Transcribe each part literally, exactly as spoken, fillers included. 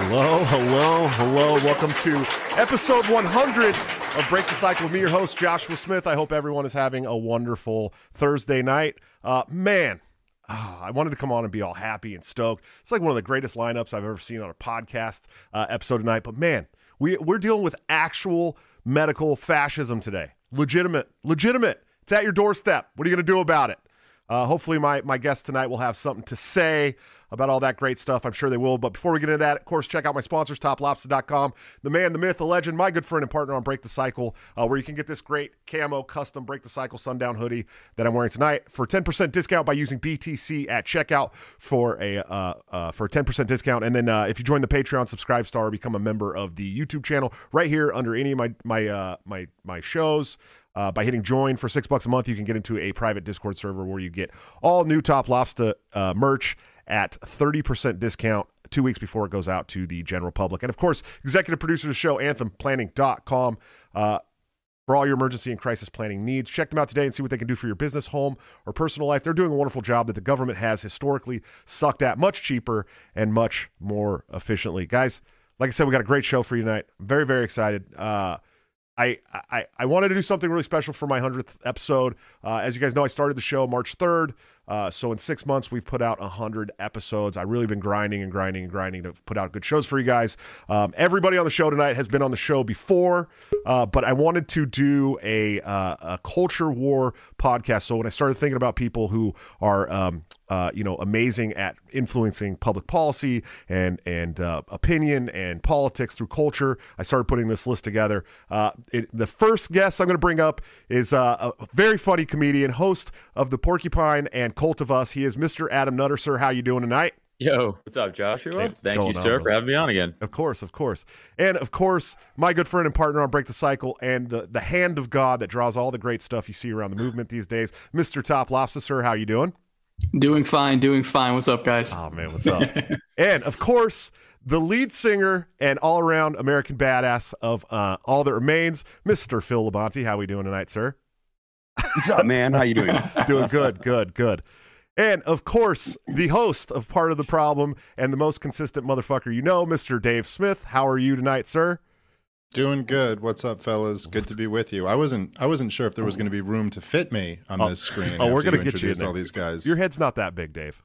Hello, hello, hello. Welcome to episode one hundred of Break the Cycle with me, your host, Joshua Smith. I hope everyone is having a wonderful Thursday night. Uh, man, oh, I wanted to come on and be all happy and stoked. It's like one of the greatest lineups I've ever seen on a podcast uh, episode tonight. But man, we, we're dealing with actual medical fascism today. Legitimate, legitimate. It's at your doorstep. What are you going to do about it? Uh, hopefully my, my guests tonight will have something to say about all that great stuff. I'm sure they will. But before we get into that, of course, check out my sponsors, top lobster dot com, the man, the myth, the legend, my good friend and partner on Break the Cycle, uh, where you can get this great camo custom Break the Cycle sundown hoodie that I'm wearing tonight for ten percent discount by using B T C at checkout for a uh, uh, for a ten percent discount. And then uh, if you join the Patreon subscribe star, become a member of the YouTube channel right here under any of my my uh, my my shows. Uh, by hitting join for six bucks a month, you can get into a private Discord server where you get all new Top Lobster uh, merch at thirty percent discount two weeks before it goes out to the general public. And of course, executive producer of the show, anthem planning dot com, uh, for all your emergency and crisis planning needs. Check them out today and see what they can do for your business, home, or personal life. They're doing a wonderful job that the government has historically sucked at much cheaper and much more efficiently. Guys, like I said, we got a great show for you tonight. I'm very, very excited. Uh, I, I, I wanted to do something really special for my hundredth episode. Uh, as you guys know, I started the show March third. Uh, so in six months, we've put out one hundred episodes. I've really been grinding and grinding and grinding to put out good shows for you guys. Um, everybody on the show tonight has been on the show before, uh, but I wanted to do a, uh, a culture war podcast. So when I started thinking about people who are um, uh, you know, amazing at influencing public policy and and uh, opinion and politics through culture, I started putting this list together. Uh, it, the first guest I'm going to bring up is uh, a very funny comedian, host of the Porcupine and Cult of Us. He is Mister Adam Nutter. Sir, how you doing tonight? Yo, what's up, Joshua? Hey, Thank you, sir, on, for having me on again. Of course, of course. And of course, my good friend and partner on Break the Cycle and the, the hand of God that draws all the great stuff you see around the movement these days, Mister Top Lobster. Sir, how you doing? Doing fine, doing fine. What's up, guys? Oh, man, what's up? And, of course, the lead singer and all-around American badass of uh, All That Remains, Mister Phil Labonte. How we doing tonight, sir? What's up, man? How you doing? Doing good, good, good. And, of course, the host of Part of the Problem and the most consistent motherfucker you know, Mister Dave Smith. How are you tonight, sir? Doing good. What's up, fellas? Good to be with you. I wasn't I wasn't sure if there was going to be room to fit me on oh, this screen. Oh, we're going to get you in there. All these guys. Your head's not that big, Dave.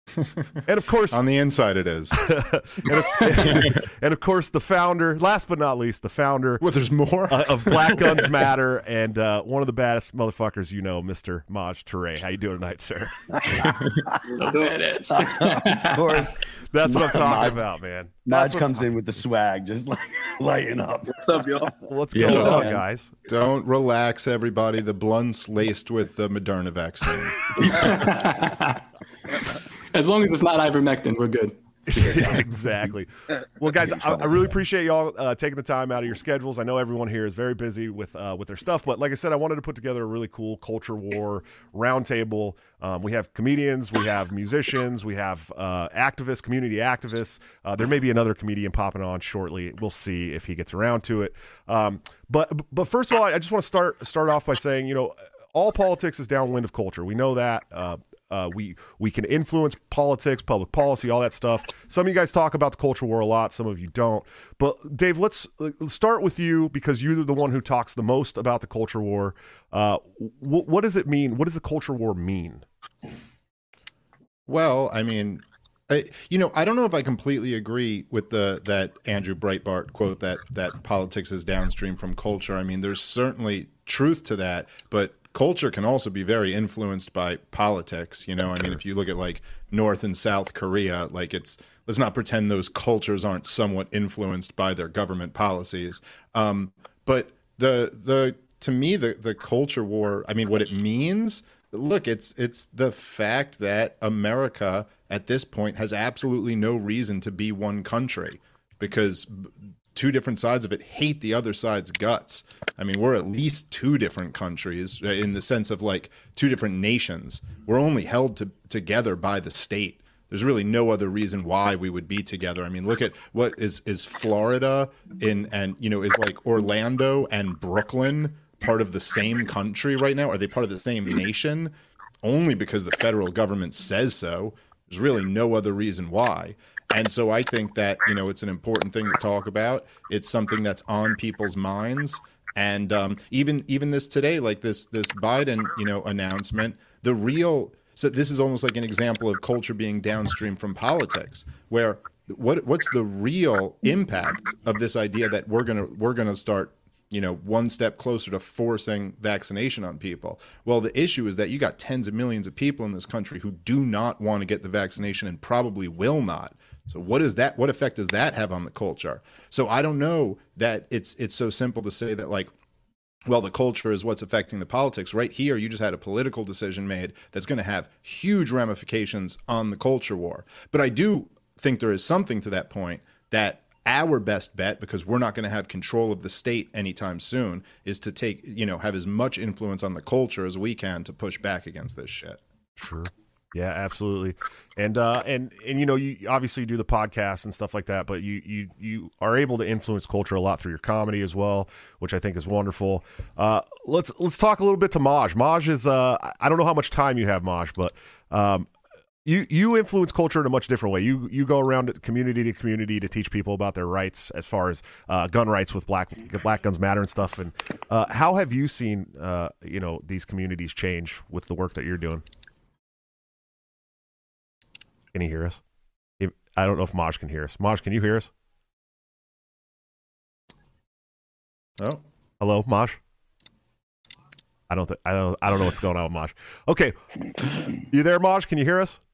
And of course, on the inside it is. and, of, and of course, the founder, last but not least, the founder well, there's more uh, of Black Guns Matter and uh, one of the baddest motherfuckers you know, Mister Maj Toure. How you doing tonight, sir? Of course. That's what I'm talking Maj, about, man. Maj comes in with the swag, just like lighting up. What's up, y'all? What's going yeah, on, man. guys? Don't relax, everybody. The blunt's laced with the Moderna vaccine. As long as it's not ivermectin, we're good. Exactly. Well, guys, I, I really appreciate y'all uh, taking the time out of your schedules. I know everyone here is very busy with uh, with their stuff, but like I said, I wanted to put together a really cool culture war roundtable. Um, we have comedians, we have musicians, we have uh, activists, community activists. Uh, there may be another comedian popping on shortly. We'll see if he gets around to it. Um, but but first of all, I just want to start start off by saying, you know, all politics is downwind of culture. We know that. Uh, Uh, we we can influence politics, public policy, all that stuff. Some of you guys talk about the culture war a lot. Some of you don't. But Dave, let's, let's start with you because you're the one who talks the most about the culture war. Uh, wh- what does it mean? What does the culture war mean? Well, I mean, I, you know, I don't know if I completely agree with the that Andrew Breitbart quote that that politics is downstream from culture. I mean, there's certainly truth to that, but culture can also be very influenced by politics. You know, I mean, if you look at like North and South Korea, like it's, let's not pretend those cultures aren't somewhat influenced by their government policies. Um, but the, the, to me, the, the culture war, I mean, what it means, look, it's, it's the fact that America at this point has absolutely no reason to be one country because two different sides of it hate the other side's guts. I mean, we're at least two different countries in the sense of like two different nations. We're only held to, together by the state. There's really no other reason why we would be together. I mean, look at what is is Florida in, and you know, is like Orlando and Brooklyn part of the same country right now? Are they part of the same nation? Only because the federal government says so. There's really no other reason why. And so I think that, you know, it's an important thing to talk about. It's something that's on people's minds. And um, even even this today, like this this Biden, you know, announcement, the real so this is almost like an example of culture being downstream from politics, where what what's the real impact of this idea that we're gonna we're gonna start, you know, one step closer to forcing vaccination on people? Well, the issue is that you got tens of millions of people in this country who do not want to get the vaccination and probably will not. So what is that? What effect does that have on the culture? So I don't know that it's it's so simple to say that, like, well, the culture is what's affecting the politics. Right here, you just had a political decision made that's going to have huge ramifications on the culture war. But I do think there is something to that point that our best bet, because we're not going to have control of the state anytime soon, is to take, you know, have as much influence on the culture as we can to push back against this shit. Sure. Yeah, absolutely. And, uh, and, and, you know, you obviously do the podcast and stuff like that, but you, you, you are able to influence culture a lot through your comedy as well, which I think is wonderful. Uh, let's, let's talk a little bit to Maj. Maj is, uh, I don't know how much time you have, Maj, but, um, You you influence culture in a much different way. You you go around community to community to teach people about their rights, as far as uh, gun rights with Black Black Guns Matter and stuff. And uh, how have you seen uh, you know these communities change with the work that you're doing? Can you hear us? If, I don't know if Maj can hear us. Maj, can you hear us? Oh, hello, Maj. I don't think I don't I don't know what's going on with Maj. Okay, you there, Maj? Can you hear us?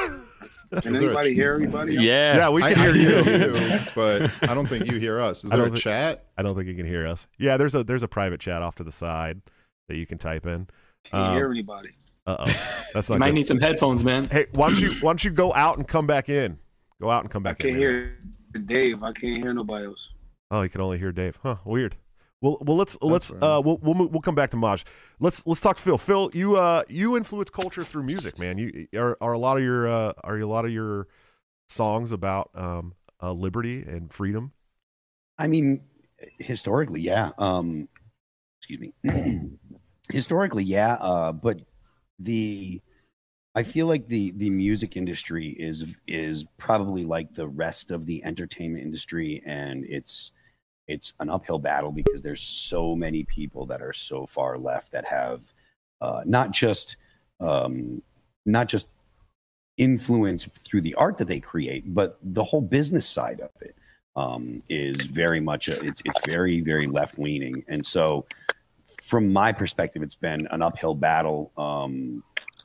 Can anybody hear everybody? Yeah, yeah, we can I, hear I you. hear you, but I don't think you hear us. Is there a think, chat? I don't think you can hear us. Yeah, there's a there's a private chat off to the side that you can type in. Can't um, hear anybody. Uh oh, that's not. You might good. need some headphones, man. Hey, why don't you why don't you go out and come back in? Go out and come I back can't in. hear Dave. I can't hear nobody else. Oh, you can only hear Dave. Huh? Weird. Well, well, let's let's right. uh we'll we'll move, we'll come back to Maj. Let's let's talk to Phil. Phil, you uh you influence culture through music, man. You are are a lot of your uh are a lot of your songs about um uh, liberty and freedom. I mean, historically, yeah. Um, excuse me. Historically, yeah. Uh, but the I feel like the the music industry is is probably like the rest of the entertainment industry, and it's it's an uphill battle because there's so many people that are so far left that have uh, not just um, not just influence through the art that they create, but the whole business side of it um, is very much a, it's it's very very left leaning, and so from my perspective, it's been an uphill battle um,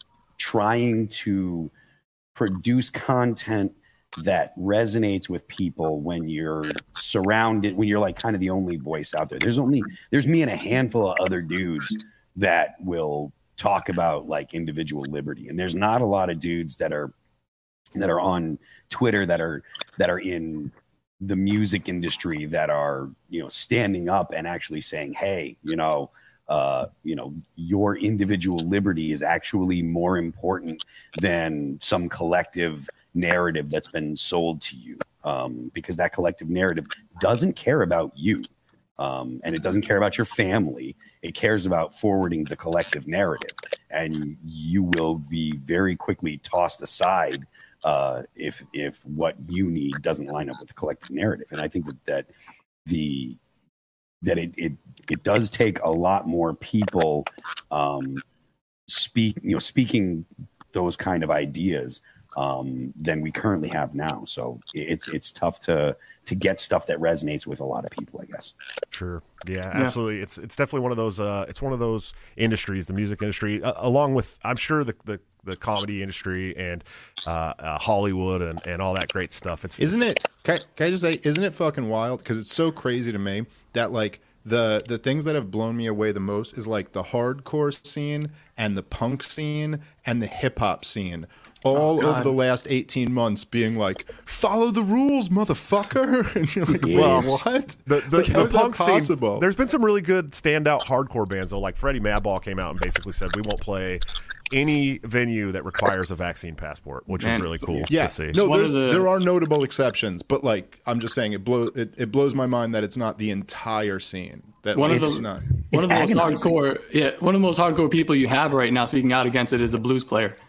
trying to produce content that resonates with people when you're surrounded, when you're like kind of the only voice out there. There's only, there's me and a handful of other dudes that will talk about like individual liberty. And there's not a lot of dudes that are, that are on Twitter that are, that are in the music industry that are, you know, standing up and actually saying, hey, you know, uh, you know, your individual liberty is actually more important than some collective narrative that's been sold to you, um, because that collective narrative doesn't care about you, um, and it doesn't care about your family. It cares about forwarding the collective narrative, and you will be very quickly tossed aside uh, if if what you need doesn't line up with the collective narrative. And I think that that the that it it it does take a lot more people um, speak you know speaking those kind of ideas um than we currently have now. So it's it's tough to to get stuff that resonates with a lot of people, I guess. Sure. Yeah, absolutely. Yeah. It's it's definitely one of those uh it's one of those industries, the music industry, uh, along with I'm sure the the, the comedy industry and uh, uh Hollywood and, and all that great stuff. It's Isn't it can I, can I just say isn't it fucking wild, because it's so crazy to me that like the the things that have blown me away the most is like the hardcore scene and the punk scene and the hip hop scene. All oh, over the last eighteen months being like, follow the rules, motherfucker. And you're like, well, what? The, the, like, the punk scene, there's been some really good standout hardcore bands, though. Like Freddie Madball came out and basically said, we won't play any venue that requires a vaccine passport, which Man. is really cool yeah. to see. No, there's, the... there are notable exceptions, but like, I'm just saying it blows, it, it blows my mind that it's not the entire scene. That one like, of it's the, not. One of the most hardcore, yeah, one of the most hardcore people you have right now speaking out against it is a blues player.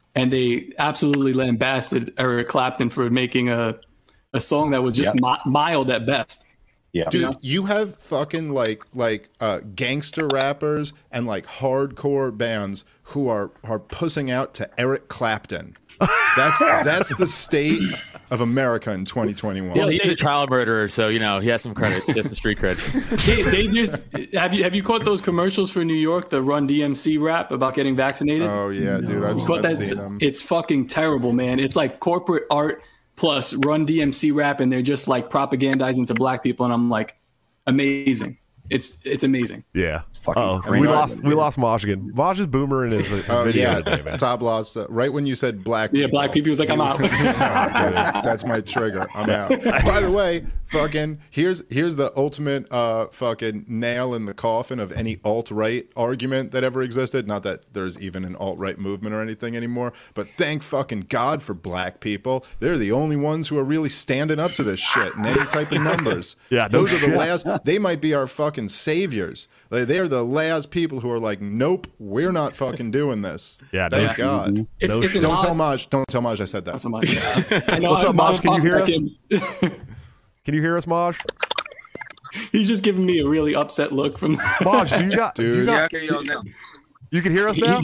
and they absolutely lambasted Eric Clapton for making a a song that was just Yep. mi- mild at best. Yeah. Dude, know? you have fucking like like uh, gangster rappers and like hardcore bands who are are pussing out to Eric Clapton. That's that's the state of America in twenty twenty-one. Yeah, He's they- a trial murderer, so you know he has some credit, he has some street cred. They, they just have you have you caught those commercials for New York, the Run D M C rap about getting vaccinated? Oh yeah, dude, I've, You caught I've that? seen them. It's fucking terrible, man. It's like corporate art plus Run D M C rap, and they're just like propagandizing to black people, and I'm like, amazing. It's it's amazing. Yeah. Fucking Oh, crazy. we lost we lost Maj again. Maj is boomering his, his Oh video yeah, today, man. Top loss. Uh, right when you said black, Yeah, black people. He was like, I'm out. Oh, dude, that's my trigger. I'm out. By the way, fucking here's here's the ultimate uh fucking nail in the coffin of any alt-right argument that ever existed. Not that there's even an alt-right movement or anything anymore, but thank fucking God for black people. They're the only ones who are really standing up to this shit in any type of numbers. Yeah, no those are the shit. last. They might be our fucking saviors. They they are the last people who are like, nope, we're not fucking doing this. Yeah, no thank shit. God. It's, No it's an Don't odd- tell Maj. Don't tell Maj I said that. So much. I know, What's up, I'm- Maj? I'm Can you hear us? fucking- Can you hear us, Maj? He's just giving me a really upset look from. Maj, do you got do you Dude. Yeah, I got can y'all now. you can hear us now?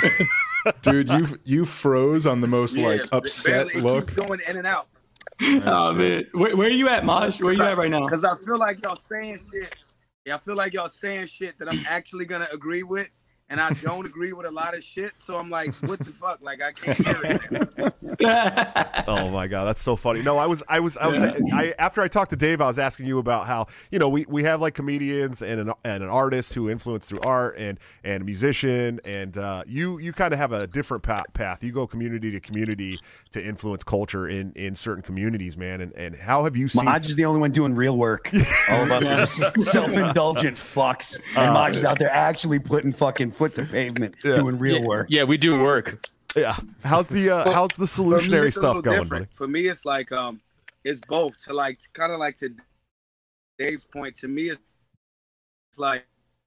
Dude, you you froze on the most Yeah, like upset barely, it look. keeps going in and out. Oh man, where, where are you at, Maj? Where are you at right now? Because I feel like y'all saying shit. Yeah, I feel like y'all saying shit that I'm actually gonna agree with, and I don't agree with a lot of shit. So I'm like, what the fuck? Like I can't hear it now. Oh my god, that's so funny. No, I was, I was, I was. I after I talked to Dave, I was asking you about how you know we, we have like comedians and an and an artist who influence through art and and a musician, and uh, you you kind of have a different path, path. You go community to community to influence culture in in certain communities, man. And and how have you seen? Maj is the only one doing real work. All of us are just self-indulgent fucks. And Maj is out there actually putting fucking foot to pavement, doing real work. Yeah, we do work. Yeah, how's the uh, how's the For me, solutionary it's a stuff little going, different. buddy? For me, it's like um, it's both. To like, kind of like to Dave's point. To me, it's like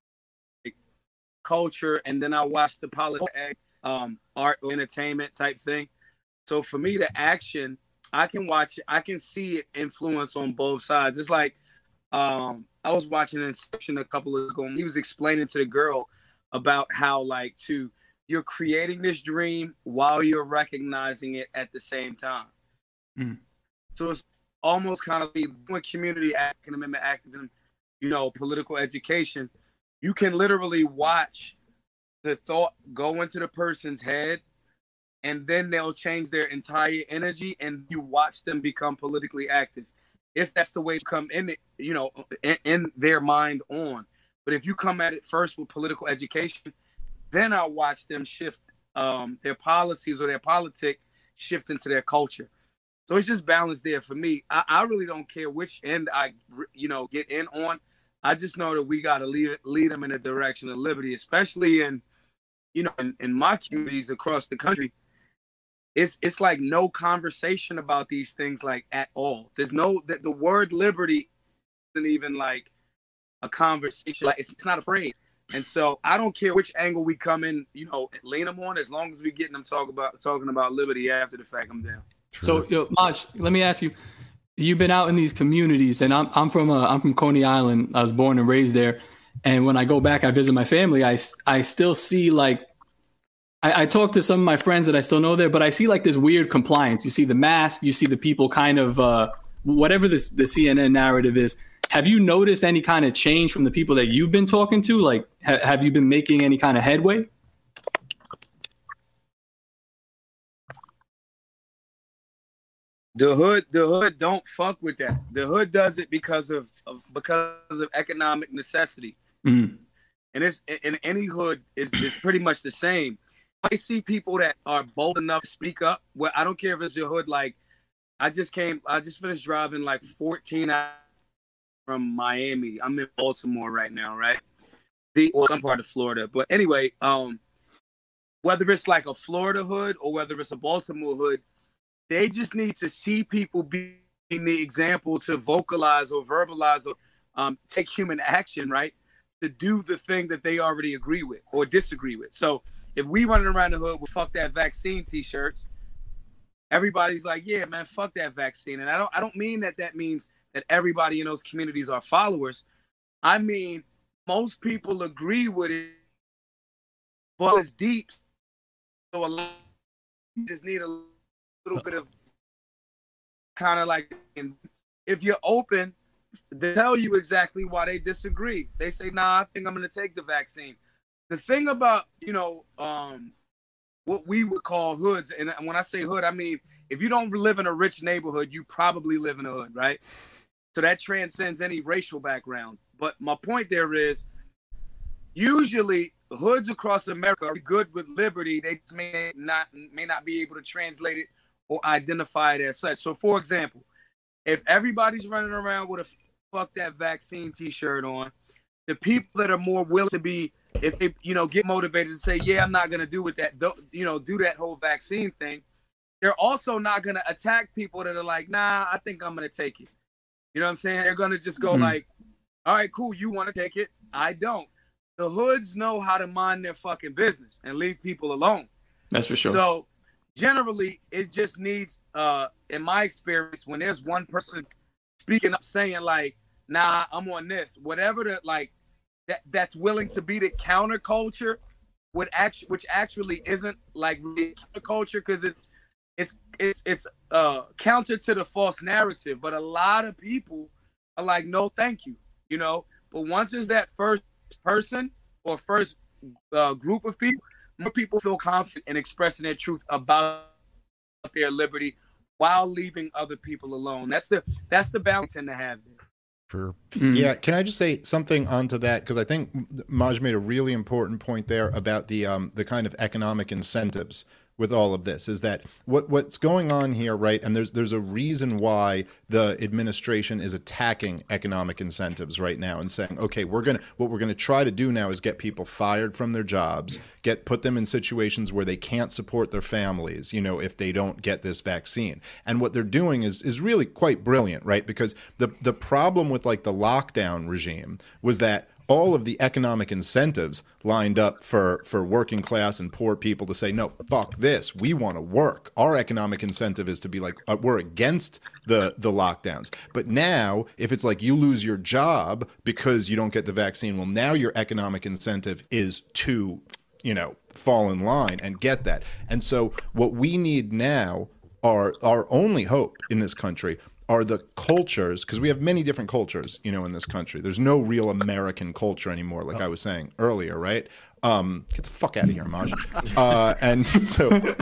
culture, and then I watch the politics, um, art, entertainment type thing. So for me, the action, I can watch it. I can see it influence on both sides. It's like um, I was watching Inception a couple of ago, and he was explaining to the girl about how like to you're creating this dream while you're recognizing it at the same time. Mm. So it's almost kind of like community activism, activism, you know, political education. You can literally watch the thought go into the person's head, and then they'll change their entire energy, and you watch them become politically active. If that's the way to come in, it, you know, in, in their mind on. But if you come at it first with political education, then I'll watch them shift um, their policies or their politic shift into their culture. So it's just balance there for me. I, I really don't care which end I, you know, get in on. I just know that we got to lead lead them in the direction of liberty, especially in, you know, in, in my communities across the country. It's it's like no conversation about these things like at all. There's no the, the word liberty isn't even like a conversation. Like it's, it's not a phrase. And so I don't care which angle we come in, you know, lean them on. As long as we getting them talk about talking about liberty after the fact, I'm down. So, yo, Maj, let me ask you: you've been out in these communities, and I'm I'm from uh, I'm from Coney Island. I was born and raised there, and when I go back, I visit my family. I I still see like. I, I talk to some of my friends that I still know there, but I see like this weird compliance. You see the mask, you see the people kind of uh, whatever this the C N N narrative is. Have you noticed any kind of change from the people that you've been talking to? Like, ha- have you been making any kind of headway? The hood, the hood don't fuck with that. The hood does it because of, of because of economic necessity. Mm. And it's in any hood is is pretty much the same. I see people that are bold enough to speak up. Well, I don't care if it's your hood. Like, I just came, I just finished driving like fourteen hours from Miami. I'm in Baltimore right now, right? The or some part of Florida. But anyway, um, whether it's like a Florida hood or whether it's a Baltimore hood, they just need to see people being the example to vocalize or verbalize or um, take human action, right? to do the thing that they already agree with or disagree with. So if we running around the hood with "fuck that vaccine" t-shirts, everybody's like, yeah, man, fuck that vaccine. And I don't I don't mean that that means that everybody in those communities are followers. I mean, most people agree with it, but it's deep. So a lot you just need a little bit of kind of like, if you're open, they tell you exactly why they disagree. They say, nah, I think I'm going to take the vaccine. The thing about, you know, um, what we would call hoods, and when I say hood, I mean, if you don't live in a rich neighborhood, you probably live in a hood, right? So that transcends any racial background. But my point there is, usually hoods across America are good with liberty. They just may not may not be able to translate it or identify it as such. So, for example, if everybody's running around with a "fuck that vaccine" t-shirt on, the people that are more willing to be, if they, you know, get motivated to say, yeah, I'm not going to do with that, you know, do that whole vaccine thing, they're also not going to attack people that are like, nah, I think I'm going to take it. You know what I'm saying? They're going to just go mm-hmm. like, all right, cool, you want to take it? I don't. The hoods know how to mind their fucking business and leave people alone. That's for sure. So generally, it just needs, uh, in my experience, when there's one person speaking up saying like, nah, I'm on this, whatever the, like, that that's willing to be the counterculture, would actually, which actually isn't like really counterculture, because it's, it's, it's, it's uh, counter to the false narrative. But a lot of people are like, no, thank you, you know? But once there's that first person or first uh, group of people, more people feel confident in expressing their truth about their liberty while leaving other people alone. That's the that's the balance in to have there. Sure. Mm. Yeah. Can I just say something onto that? Because I think Maj made a really important point there about the um, the kind of economic incentives with all of this. Is that what what's going on here, right? And there's there's a reason why the administration is attacking economic incentives right now and saying, okay, we're gonna what we're gonna try to do now is get people fired from their jobs, get put them in situations where they can't support their families, you know, if they don't get this vaccine. And what they're doing is is really quite brilliant, right? Because the the problem with like the lockdown regime was that all of the economic incentives lined up for, for working class and poor people to say, no, fuck this. We want to work. Our economic incentive is to be like, uh, we're against the, the lockdowns. But now, if it's like you lose your job because you don't get the vaccine, well, now your economic incentive is to, you know, fall in line and get that. And so what we need now are our only hope in this country are the cultures, because we have many different cultures, you know, in this country. There's no real American culture anymore, like I was saying earlier, right? Um, get the fuck out of here, Maj. Uh, and so,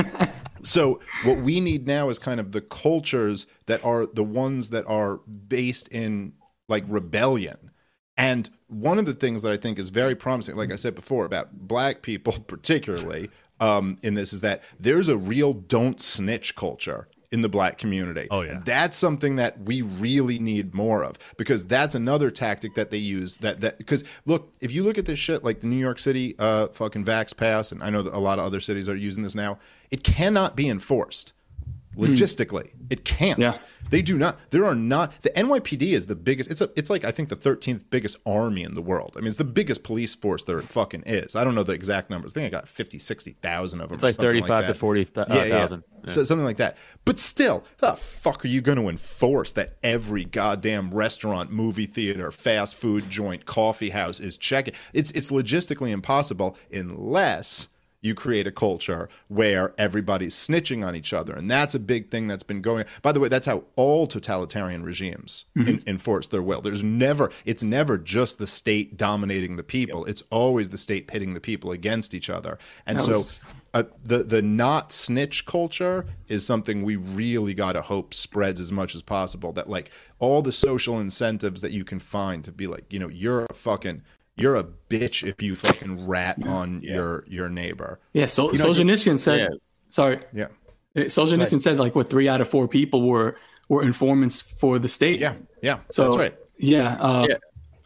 so what we need now is kind of the cultures that are the ones that are based in like rebellion. And one of the things that I think is very promising, like I said before, about black people particularly um, in this, is that there's a real don't snitch culture in the black community. Oh, yeah. And that's something that we really need more of, because that's another tactic that they use that, that, because look, if you look at this shit, like the New York City uh, fucking Vax Pass, and I know that a lot of other cities are using this now, it cannot be enforced. Logistically, mm. it can't. Yeah. They do not. There are not. The N Y P D is the biggest. It's a. It's like I think the thirteenth biggest army in the world. I mean, it's the biggest police force there fucking is. I don't know the exact numbers. I think I got fifty, sixty thousand of them. It's like thirty-five to forty thousand. Yeah, yeah. yeah. So something like that. But still, how the fuck are you going to enforce that every goddamn restaurant, movie theater, fast food joint, coffee house is checking? It's it's logistically impossible unless you create a culture where everybody's snitching on each other. And that's a big thing that's been going on. By the way, that's how all totalitarian regimes mm-hmm. in, enforce their will. There's never, it's never just the state dominating the people. It's always the state pitting the people against each other. And that so was... uh, the, the not snitch culture is something we really got to hope spreads as much as possible. That like all the social incentives that you can find to be like, you know, you're a fucking... You're a bitch if you fucking rat on yeah. your your neighbor. Yeah, so, you know, Solzhenitsyn said. Yeah. Sorry. Yeah. Solzhenitsyn right. said like what three out of four people were were informants for the state. Yeah. Yeah. So that's right. Yeah. Uh, yeah.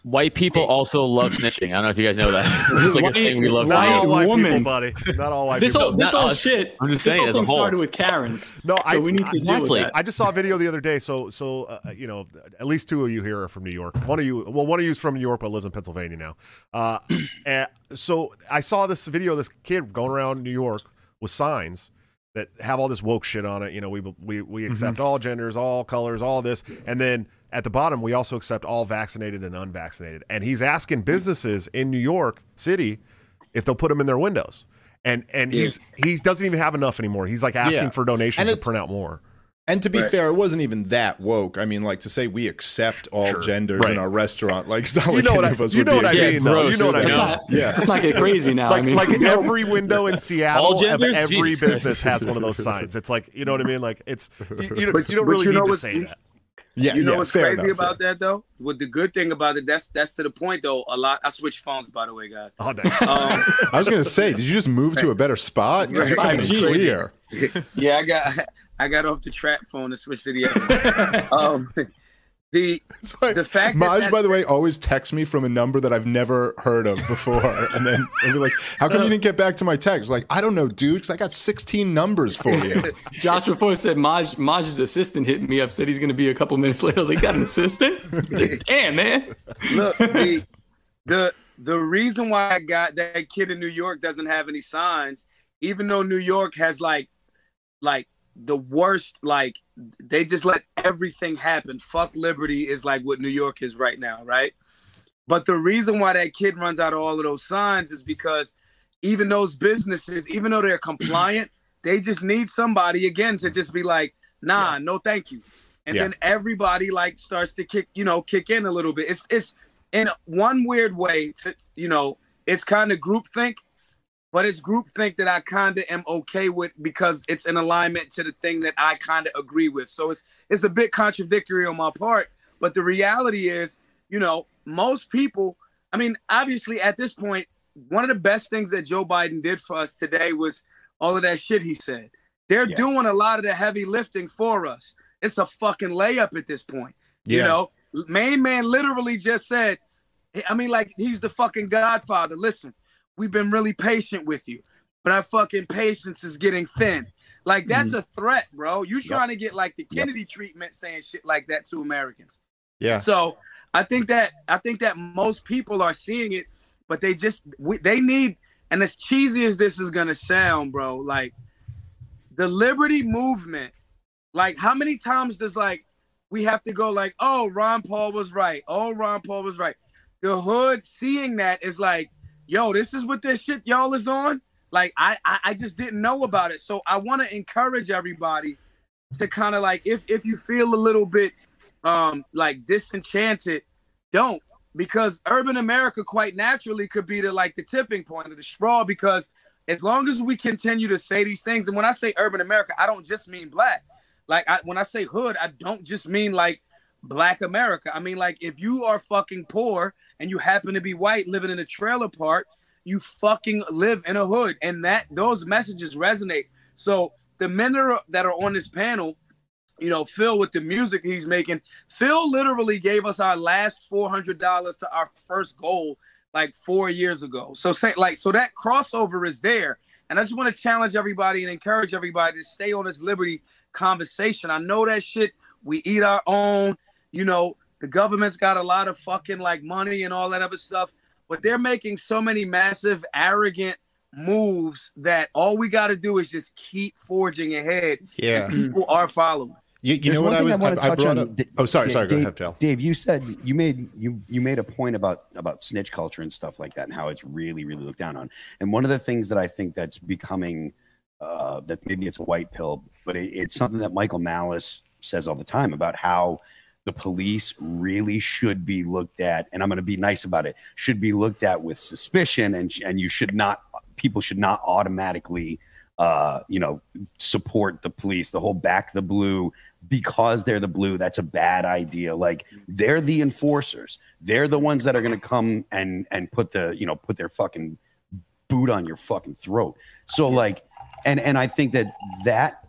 White people also love snitching. I don't know if you guys know that. It's like a thing we love. Not White all white woman. people, buddy. Not all white This people. whole this Not whole us. shit. I'm just this saying whole as a thing whole. started with Karens. No, so I- we need to deal exactly. with that. I just saw a video the other day. So, so uh, you know, at least two of you here are from New York. One of you, well, one of you is from New York but lives in Pennsylvania now. Uh, and so I saw this video of this kid going around New York with signs that have all this woke shit on it. You know, we we we accept all genders, all colors, all this, and then at the bottom we also accept all vaccinated and unvaccinated. And he's asking businesses in New York City if they'll put them in their windows. And and he's he doesn't even have enough anymore. He's like asking Yeah. for donations And to it's- print out more. And to be Right. fair, it wasn't even that woke. I mean, like to say we accept all Sure. genders Right. in our restaurant, like it's not You like know any what I- of us you would know be what I Yeah, mean, against though. it. You know what I Let's mean. not, Yeah. let's not get crazy now. Like I mean, like every window in Seattle All of genders? every Jesus Christ. business has one of those signs. It's like, you know what I mean? Like it's you, you, don't- But- you don't but really you know need to what's- say that. Yeah, You know yeah, what's fair crazy enough, about yeah. that though? What the good thing about it, that's that's to the point though. A lot. I switched phones, by the way, guys. Oh, nice. Um, I was gonna say, did you just move to a better spot? You're Right. fucking five G. clear. yeah, I got I got off the trap phone and switched to the other. um, the It's like, The fact that Maj, that- by the way, always texts me from a number that I've never heard of before, and then I'll be like, "How come you didn't get back to my text?" Like, I don't know, dude, because I got sixteen numbers for you. Josh before said Maj Maj's assistant hit me up, said he's gonna be a couple minutes later. I was like, got an assistant? Like, damn, man. look the the the reason why I got that kid in New York doesn't have any signs, even though New York has like like the worst, like they just let everything happen. Fuck liberty is like what New York is right now, right? But the reason why that kid runs out of all of those signs is because even those businesses, even though they're compliant, they just need somebody again to just be like, nah, no thank you. And Yeah. then everybody like starts to kick, you know, kick in a little bit. It's it's in one weird way, to, you know, it's kind of groupthink, but it's groupthink that I kind of am okay with because it's in alignment to the thing that I kind of agree with. So it's it's a bit contradictory on my part, but the reality is, you know, most people, I mean, obviously at this point, one of the best things that Joe Biden did for us today was all of that shit he said. They're Yeah. doing a lot of the heavy lifting for us. It's a fucking layup at this point. You Yeah. know, main man literally just said, I mean, like, he's the fucking godfather. Listen, we've been really patient with you, but our fucking patience is getting thin. Like, that's Mm-hmm. a threat, bro. You trying to get like the Kennedy treatment saying shit like that to Americans. Yeah. So I think that I think that most people are seeing it, but they just we, they need. And as cheesy as this is gonna sound, bro, like the liberty movement. Like, how many times does like we have to go like, oh, Ron Paul was right. Oh, Ron Paul was right. The hood seeing that is like, yo, this is what this shit y'all is on. Like, I I, I just didn't know about it. So I want to encourage everybody to kind of like, if if you feel a little bit um like disenchanted, don't, because urban America quite naturally could be the like the tipping point of the straw, because as long as we continue to say these things, and when I say urban America, I don't just mean black. Like I, when I say hood, I don't just mean like black America. I mean, like, if you are fucking poor and you happen to be white living in a trailer park, you fucking live in a hood, and that those messages resonate. So the men that are, that are on this panel, you know, Phil with the music he's making, Phil literally gave us our last four hundred dollars to our first goal like four years ago. So say like, so that crossover is there. And I just want to challenge everybody and encourage everybody to stay on this liberty conversation. I know that shit, we eat our own, you know, the government's got a lot of fucking like money and all that other stuff, but they're making so many massive, arrogant moves that all we got to do is just keep forging ahead. Yeah. And people are following. You, you There's know one what I thing was? I want to I, I touch brought on. up. D- Oh, sorry, yeah, sorry. Go Dave, ahead, Phil. Dave, you said you made you you made a point about about snitch culture and stuff like that, and how it's really really looked down on. And one of the things that I think that's becoming uh, that maybe it's a white pill, but it, it's something that Michael Malice says all the time about how the police really should be looked at, and I'm going to be nice about it, should be looked at with suspicion, and and you should not, people should not automatically uh you know support the police, the whole back the blue because they're the blue. That's a bad idea. Like, they're the enforcers, they're the ones that are going to come and and put the you know put their fucking boot on your fucking throat. So like, and and I think that that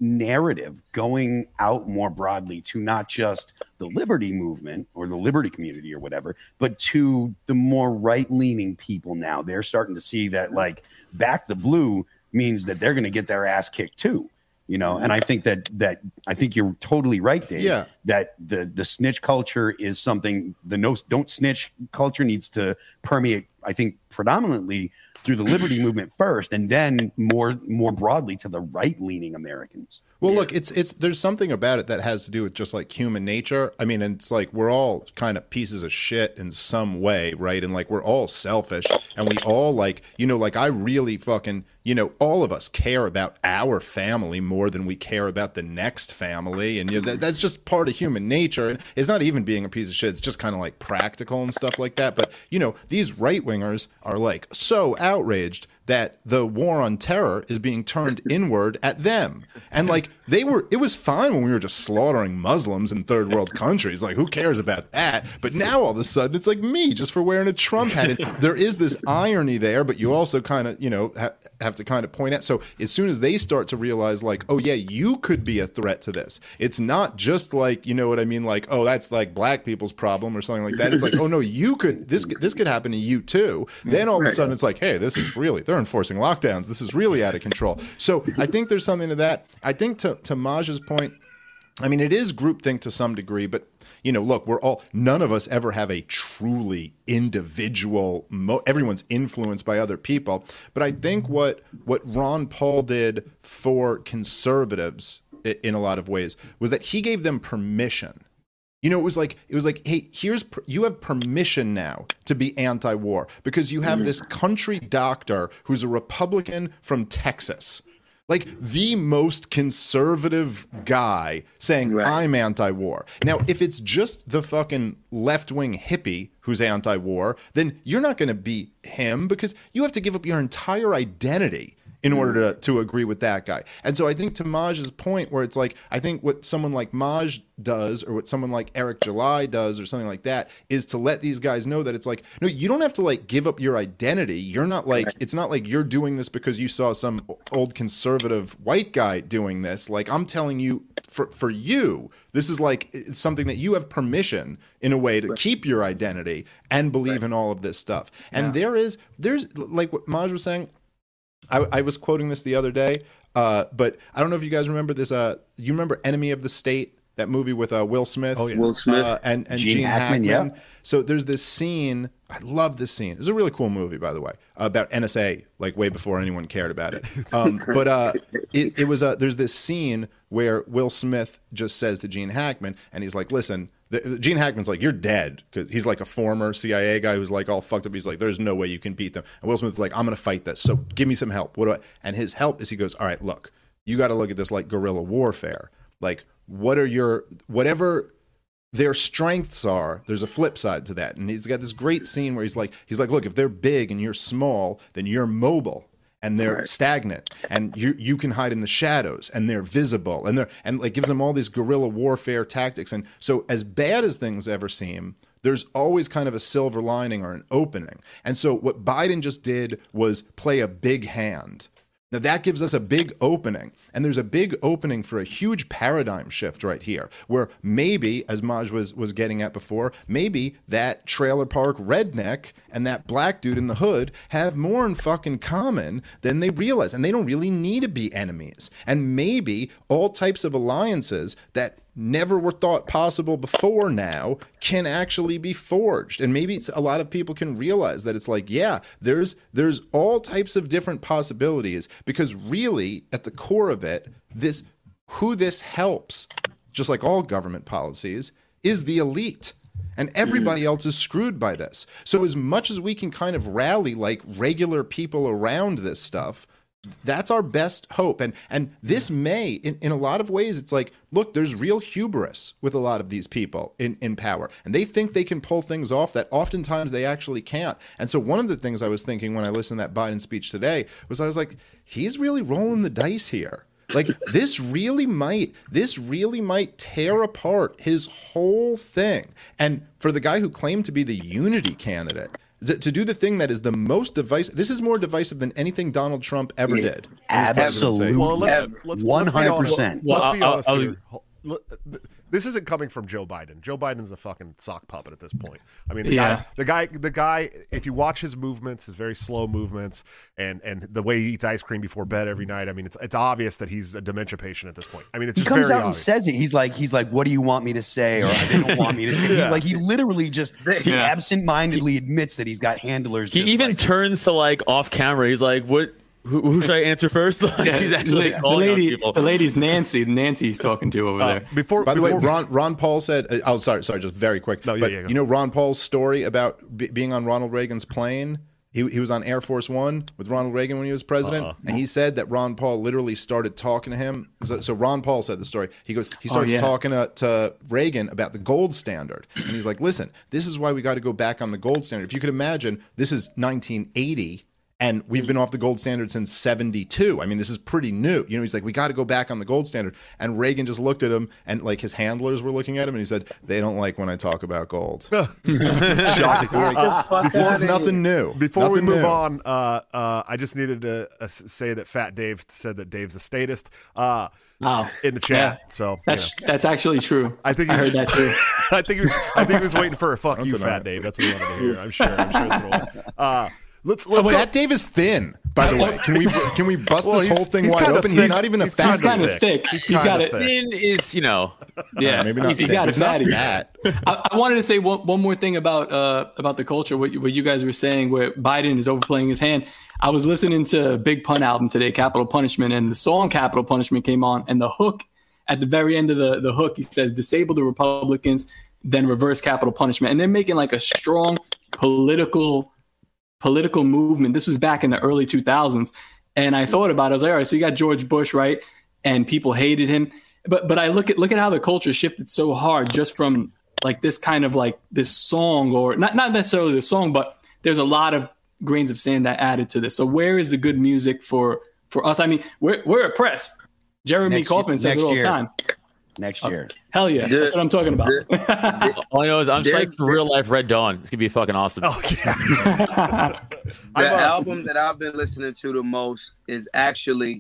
narrative going out more broadly to not just the liberty movement or the liberty community or whatever, but to the more right-leaning people now. They're starting to see that, like, back the blue means that they're going to get their ass kicked too. You know, and I think that that I think you're totally right, Dave. Yeah. That the the snitch culture is something, the no don't snitch culture needs to permeate, I think, predominantly through the liberty movement first, and then more more broadly to the right leaning Americans. Well, look, it's it's there's something about it that has to do with just like human nature. I mean, it's like we're all kind of pieces of shit in some way, right? And like we're all selfish, and we all like, you know, like I really fucking, you know, all of us care about our family more than we care about the next family, and you know, that, that's just part of human nature. And it's not even being a piece of shit; it's just kind of like practical and stuff like that. But you know, these right wingers are like so outraged that the war on terror is being turned inward at them. And like they were, it was fine when we were just slaughtering Muslims in third world countries. Like who cares about that? But now all of a sudden it's like me just for wearing a Trump hat. And there is this irony there, but you also kind of, you know, ha- have to kind of point out. So as soon as they start to realize like, oh yeah, you could be a threat to this. It's not just like, you know what I mean? Like, oh, that's like black people's problem or something like that. It's like, oh no, you could, this, this could happen to you too. Then all of a sudden it's like, hey, this is really, they're enforcing lockdowns. This is really out of control. So I think there's something to that. I think to, to Maj's point, I mean, it is groupthink to some degree, but you know, look, we're all, none of us ever have a truly individual, mo- everyone's influenced by other people. But I think what, what Ron Paul did for conservatives in a lot of ways was that he gave them permission. You know, it was like, it was like, hey, here's, you have permission now to be anti-war because you have this country doctor who's a Republican from Texas, like the most conservative guy saying, right, I'm anti-war. Now, if it's just the fucking left-wing hippie who's anti-war, then you're not going to be him because you have to give up your entire identity in order to, to agree with that guy. And so I think to Maj's point where it's like, I think what someone like Maj does or what someone like Eric July does or something like that is to let these guys know that it's like, no, you don't have to like give up your identity. You're not like, it's not like you're doing this because you saw some old conservative white guy doing this. Like I'm telling you for, for you, this is like it's something that you have permission in a way to keep your identity and believe in all of this stuff. And yeah. there is, there's like what Maj was saying, I, I was quoting this the other day, uh, but I don't know if you guys remember this. Uh, you remember Enemy of the State, that movie with uh, Will Smith? Oh, yeah. Will Smith. Uh, and and Gene, Gene Hackman, Hackman. yeah. So there's this scene. I love this scene. It was a really cool movie, by the way, about N S A, like way before anyone cared about it. Um, but uh, it, it was uh, there's this scene where Will Smith just says to Gene Hackman, and he's like, listen, the, Gene Hackman's like, you're dead, because he's like a former C I A guy who's like all fucked up. He's like, there's no way you can beat them. And Will Smith's like, I'm going to fight this. So give me some help. What do I? And his help is he goes, all right, look, you got to look at this like guerrilla warfare. Like, what are your, whatever their strengths are, there's a flip side to that. And he's got this great scene where he's like, he's like, look, if they're big and you're small, then you're mobile. And they're right. stagnant, and you you can hide in the shadows, and they're visible, and they're and like gives them all these guerrilla warfare tactics. And so, as bad as things ever seem, there's always kind of a silver lining or an opening. And so, what Biden just did was play a big hand. Now that gives us a big opening, and there's a big opening for a huge paradigm shift right here, where maybe, as Maj was was getting at before, maybe that trailer park redneck and that black dude in the hood have more in fucking common than they realize, and they don't really need to be enemies. And maybe all types of alliances that never were thought possible before now can actually be forged. And maybe it's, a lot of people can realize that it's like, yeah, there's there's all types of different possibilities, because really at the core of it, this who this helps, just like all government policies, is the elite. And everybody else is screwed by this. So as much as we can kind of rally like regular people around this stuff, that's our best hope. And and this may, in, in a lot of ways, it's like, look, there's real hubris with a lot of these people in, in power. And they think they can pull things off that oftentimes they actually can't. And so one of the things I was thinking when I listened to that Biden speech today was I was like, he's really rolling the dice here. Like this really might, this really might tear apart his whole thing. And for the guy who claimed to be the unity candidate, to, to do the thing that is the most divisive. This is more divisive than anything Donald Trump ever Yeah. did. Absolutely. Well, let's, Ever. let's one hundred let's percent. be honest, let's be Well, honest I- I was- here. Look, this isn't coming from Joe Biden. Joe Biden's a fucking sock puppet at this point. I mean, the Yeah. guy, the guy, the guy. If you watch his movements, his very slow movements, and and the way he eats ice cream before bed every night. I mean, it's it's obvious that he's a dementia patient at this point. I mean, it's He just comes very out and obvious. says it. He's like, he's like, what do you want me to say? Or they don't want me to say. Yeah. Like he literally just he Yeah. absent-mindedly admits that he's got handlers. He just even like, turns to like off camera. He's like, "What? Who, who should I answer first?" Like, Yeah, he's actually the, the calling out lady, people. the lady's Nancy. Nancy's talking to over Uh, there. before, By the before, way, Ron Ron Paul said, uh, "Oh, sorry, sorry, just very quick." No, yeah, but yeah, go. you know Ron Paul's story about b- being on Ronald Reagan's plane. He he was on Air Force One with Ronald Reagan when he was president, Uh-uh. and he said that Ron Paul literally started talking to him. So, so Ron Paul said the story. He goes, he starts yeah. talking to, to Reagan about the gold standard, and he's like, "Listen, this is why we got to go back on the gold standard. If you could imagine, this is nineteen eighty." And we've been off the gold standard since seventy-two. I mean, this is pretty new. You know, he's like, we got to go back on the gold standard. And Reagan just looked at him, and like his handlers were looking at him, and he said, they don't like when I talk about gold. Shocking. Uh, This is nothing new. Before we Nothing move new. on, uh, uh, I just needed to uh, s- say that Fat Dave said that Dave's a statist uh, Oh, in the chat. So that's you that's actually true. I think I he- heard that too. know. I think he was, I think he was waiting for a fuck Don't you, deny Fat it. Dave. That's what he wanted to hear. I'm sure. I'm sure that's what it was. Uh, let's let's go. Fat Dave is thin, by the way. Can we can we bust Well, this he's- whole thing he's wide kinda open? thick. He's not even a He's fat He's kind dude. of thick. He's He's got kinda it. thick. Thin is, you know, Yeah, Maybe not he's thick, got but it he's not fatty. fat. I, I wanted to say one, one more thing about uh, about the culture. What you, what you guys were saying, where Biden is overplaying his hand. I was listening to Big Pun album today, Capital Punishment, and the song Capital Punishment came on, and the hook at the very end of the the hook, he says, "Disable the Republicans, then reverse capital punishment," and they're making like a strong political political movement. This was back in the early two thousands, and I thought about it. I was like, all right, so you got George Bush, right? And people hated him. But but I look at look at how the culture shifted so hard just from like this kind of like this song, or not not necessarily the song, but there's a lot of grains of sand that added to this. So where is the good music for for us? I mean, we're we're oppressed. Jeremy Next Kaufman year- says it next all the year. time. next year. Hell yeah, The- that's what I'm talking about. all I know is I'm There's- psyched for real life Red Dawn. It's gonna be fucking awesome. Oh yeah. The I'm, uh, album that I've been listening to the most is actually,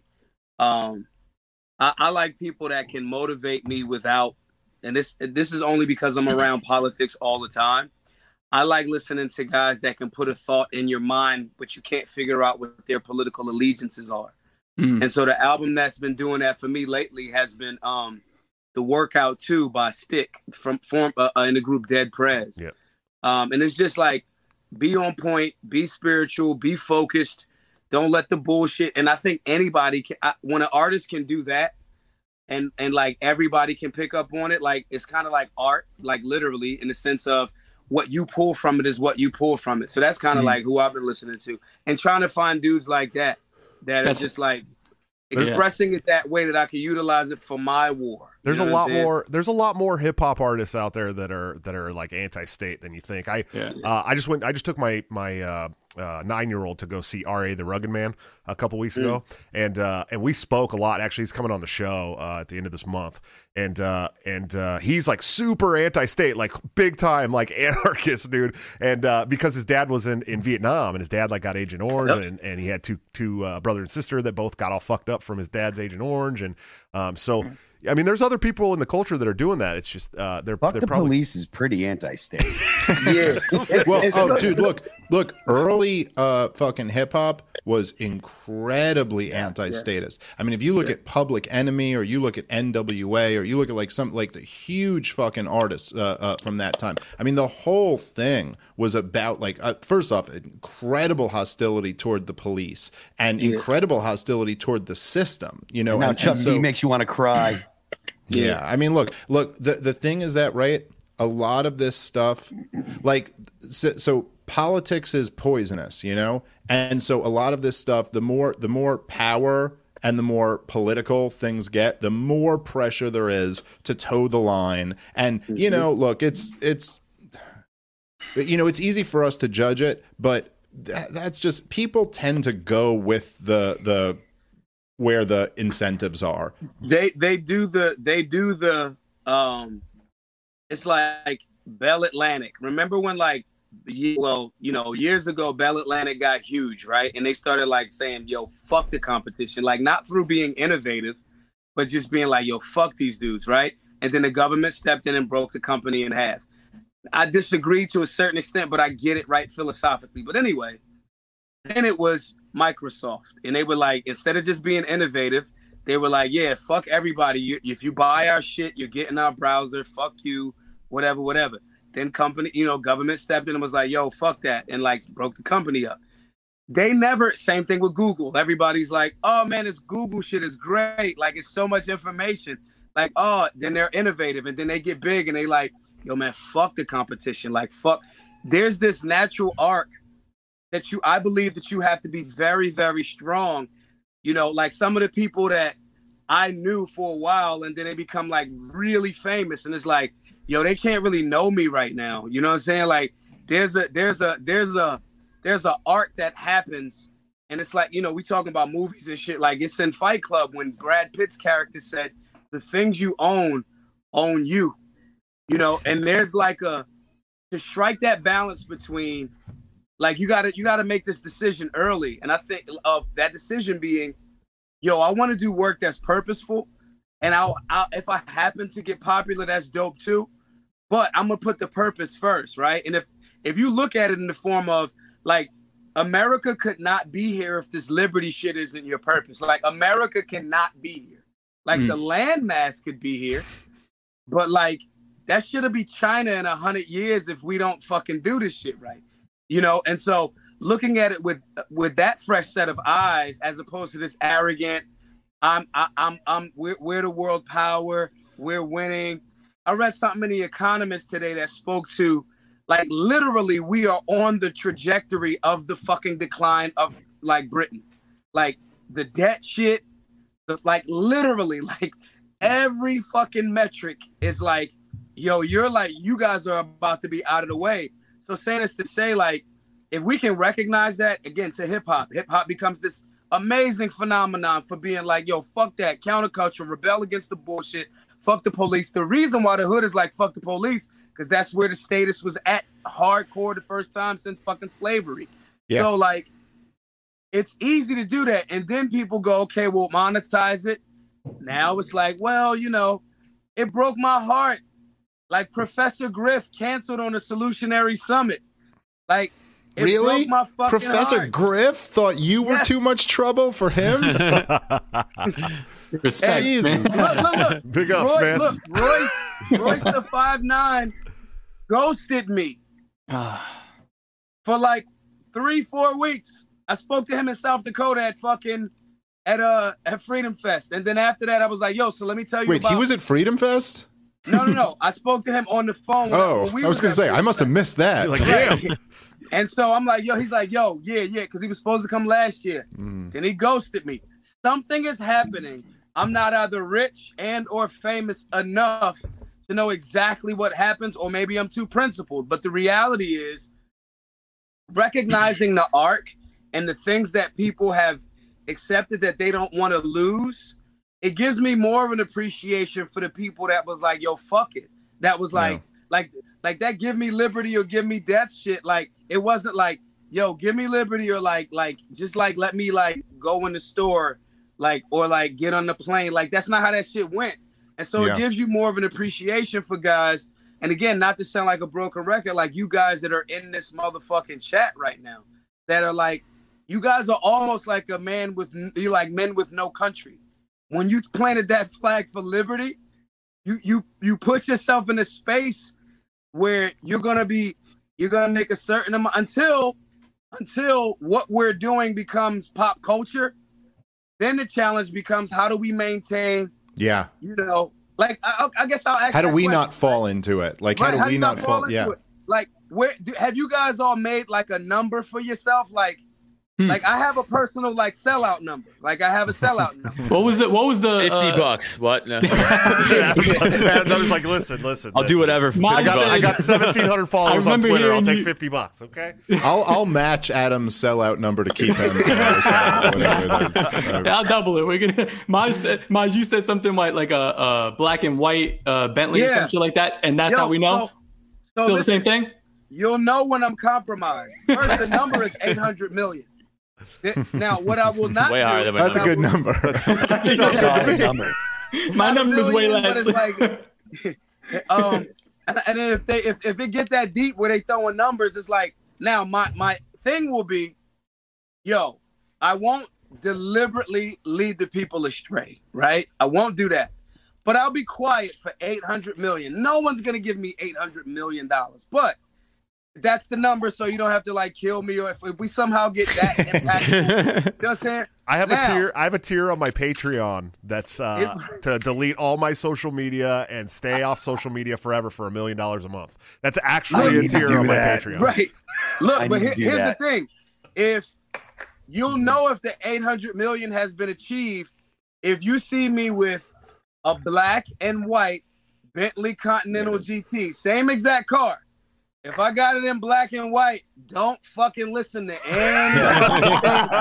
um, I, I like people that can motivate me without, and this this is only because I'm around politics all the time. I like listening to guys that can put a thought in your mind, but you can't figure out what their political allegiances are. Mm. And so the album that's been doing that for me lately has been um, The Workout two by Stick from form uh, uh, in the group Dead Prez. Yep. Um, and it's just like, be on point, be spiritual, be focused. Don't let the bullshit. And I think anybody can, I, when an artist can do that, and and like everybody can pick up on it, like it's kind of like art, like literally in the sense of what you pull from it is what you pull from it. So that's kind of Mm. like who I've been listening to, and trying to find dudes like that that That's- are just like Yeah. expressing it that way that I can utilize it for my war. You There's know a what lot I'm saying? more. There's a lot more hip hop artists out there that are that are like anti-state than you think. I Yeah. uh, I just went. I just took my my uh, uh, nine year old to go see R A the Rugged Man a couple weeks ago, and uh, and we spoke a lot. Actually, he's coming on the show uh, at the end of this month, and uh, and uh, he's like super anti-state, like big time, like anarchist dude. And uh, because his dad was in, in Vietnam, and his dad like got Agent Orange, Yep. and, and he had two two uh, brother and sister that both got all fucked up from his dad's Agent Orange, and um, so. I mean, there's other people in the culture that are doing that. It's just uh, they're Fuck they're the probably police is pretty anti-state. Yeah. It's- Well, it's- oh, dude, look, look, early uh, fucking hip hop was incredibly anti-statist. I mean, if you look Yes. at Public Enemy, or you look at N W A, or you look at like some like the huge fucking artists uh, uh, from that time. I mean, the whole thing was about like uh, first off, incredible hostility toward the police and Yeah. incredible hostility toward the system. You know, now and, Chuck and so, D makes you want to cry. yeah, I mean, look, look. The the thing is that, right? A lot of this stuff, like, so, so politics is poisonous, you know, and so a lot of this stuff, the more the more power and the more political things get, the more pressure there is to toe the line. And you know, look, it's it's you know, it's easy for us to judge it, but that, that's just people tend to go with the the where the incentives are. they they do the they do the um it's like Bell Atlantic. Remember when like ye- well, you know, years ago, Bell Atlantic got huge, right? And they started like saying, yo, fuck the competition. Like not through being innovative, but just being like, yo, fuck these dudes, right? And then the government stepped in and broke the company in half. I disagree to a certain extent, but I get it right philosophically. But anyway, then it was Microsoft. And they were like, instead of just being innovative, they were like, yeah, fuck everybody. You, if you buy our shit, you're getting our browser. Fuck you, whatever, whatever. Then company, you know, government stepped in and was like, yo, fuck that. And like broke the company up. They never, same thing with Google. Everybody's like, oh man, this Google shit is great. Like it's so much information. Like, oh, then they're innovative. And then they get big and they like, yo man, fuck the competition. Like, fuck. There's this natural arc that you, I believe that you have to be very, very strong. You know, like some of the people that I knew for a while and then they become like really famous. And it's like, yo, they can't really know me right now. You know what I'm saying? Like there's a, there's a, there's a, there's a arc that happens. And it's like, you know, we talking about movies and shit. Like it's in Fight Club when Brad Pitt's character said, the things you own, own you, you know, and there's like a, to strike that balance between like, you gotta, you gotta make this decision early. And I think of that decision being, yo, I want to do work that's purposeful. And I'll, I'll, if I happen to get popular, that's dope too. But I'm gonna put the purpose first, right? And if, if you look at it in the form of like, America could not be here if this liberty shit isn't your purpose. Like America cannot be here. Like mm. the landmass could be here, but like that should be China in a hundred years if we don't fucking do this shit right, you know. And so looking at it with with that fresh set of eyes, as opposed to this arrogant, I'm I, I'm I'm we're, we're the world power, we're winning. I read something in The Economist today that spoke to, like literally, we are on the trajectory of the fucking decline of like Britain, like the debt shit. The, like literally, like every fucking metric is like, yo, you're like, you guys are about to be out of the way. So saying this to say, like, if we can recognize that, again, to hip hop, hip hop becomes this amazing phenomenon for being like, yo, fuck that, counterculture, rebel against the bullshit, fuck the police. The reason why the hood is like, fuck the police, because that's where the status was at hardcore the first time since fucking slavery. Yeah. So like, it's easy to do that. And then people go, okay, we'll monetize it. Now it's like, well, you know, it broke my heart. Like Professor Griff canceled on a Solutionary Summit. Like, it really? broke my fucking Professor heart. Griff thought you were Yes. too much trouble for him? Respect, Jesus. man. Look, look, look. Big ups, Roy, man. Look, Royce, Royce the five nine ghosted me for like three, four weeks. I spoke to him in South Dakota at fucking at uh at Freedom Fest, and then after that, I was like, "Yo, so let me tell you." Wait, about... he was at Freedom Fest? No, no, no. I spoke to him on the phone. When, Oh, when we I was going at to say, Freedom I must have Fest. missed that. Like, damn. And so I'm like, "Yo," he's like, "Yo, yeah, yeah," because he was supposed to come last year. Mm. Then he ghosted me. Something is happening. I'm not either rich and or famous enough to know exactly what happens, or maybe I'm too principled. But the reality is, recognizing the arc and the things that people have accepted that they don't want to lose, it gives me more of an appreciation for the people that was like, yo, fuck it. That was like, Yeah. like, like that give me liberty or give me death shit. Like, it wasn't like, yo, give me liberty or like, like, just like, let me like go in the store, like, or like get on the plane. Like, that's not how that shit went. And so Yeah. it gives you more of an appreciation for guys. And again, not to sound like a broken record, like you guys that are in this motherfucking chat right now that are like, you guys are almost like a man with, you're like men with no country. When you planted that flag for liberty, you you you put yourself in a space where you're gonna be, you're gonna make a certain amount until until what we're doing becomes pop culture. Then the challenge becomes, how do we maintain, Yeah. you know, like I, I guess I'll ask How do that we question, not fall into it? Like, right? how do we you not fall? into Yeah. it? Like, where do, have you guys all made like a number for yourself? Like, Hmm. like I have a personal like sellout number. Like I have a sellout number. What was it? What was the Fifty uh, bucks. What? No. Yeah, and another's like, listen, listen. I'll do listen. whatever. For My I got, I said- got seventeen hundred followers I on remember Twitter. I'll hearing take you- fifty bucks, okay? I'll I'll match Adam's sellout number to keep him. uh, whatever it is. Uh, Yeah, I'll double it. We're gonna. Maj said, Maj, you said something like like a, a black and white uh, Bentley or Yeah. some shit like that, and that's Yo, how we know. So, so Still listen, the same thing. you'll know when I'm compromised. First, the number is eight hundred million. Now, what I will not Way do, higher than my That's a what I good will- number. That's a solid number. My not a number is way million, but less. it's like, um, and, and then if they if, if it get that deep where they throwing numbers, it's like now my my thing will be, yo, I won't deliberately lead the people astray, right? I won't do that, but I'll be quiet for eight hundred million. No one's gonna give me eight hundred million dollars, but that's the number, so you don't have to like kill me, or if, if we somehow get that impactful, you know what I'm saying? I have Now- a tier. I have a tier on my Patreon that's uh, to delete all my social media and stay off social media forever for a million dollars a month. That's I actually a need to tier do on my that. Patreon. Right. Look, I but need here, to do here's that. the thing: if you'll know if the eight hundred million has been achieved, if you see me with a black and white Bentley Continental G T, same exact car. If I got it in black and white, don't fucking listen to anything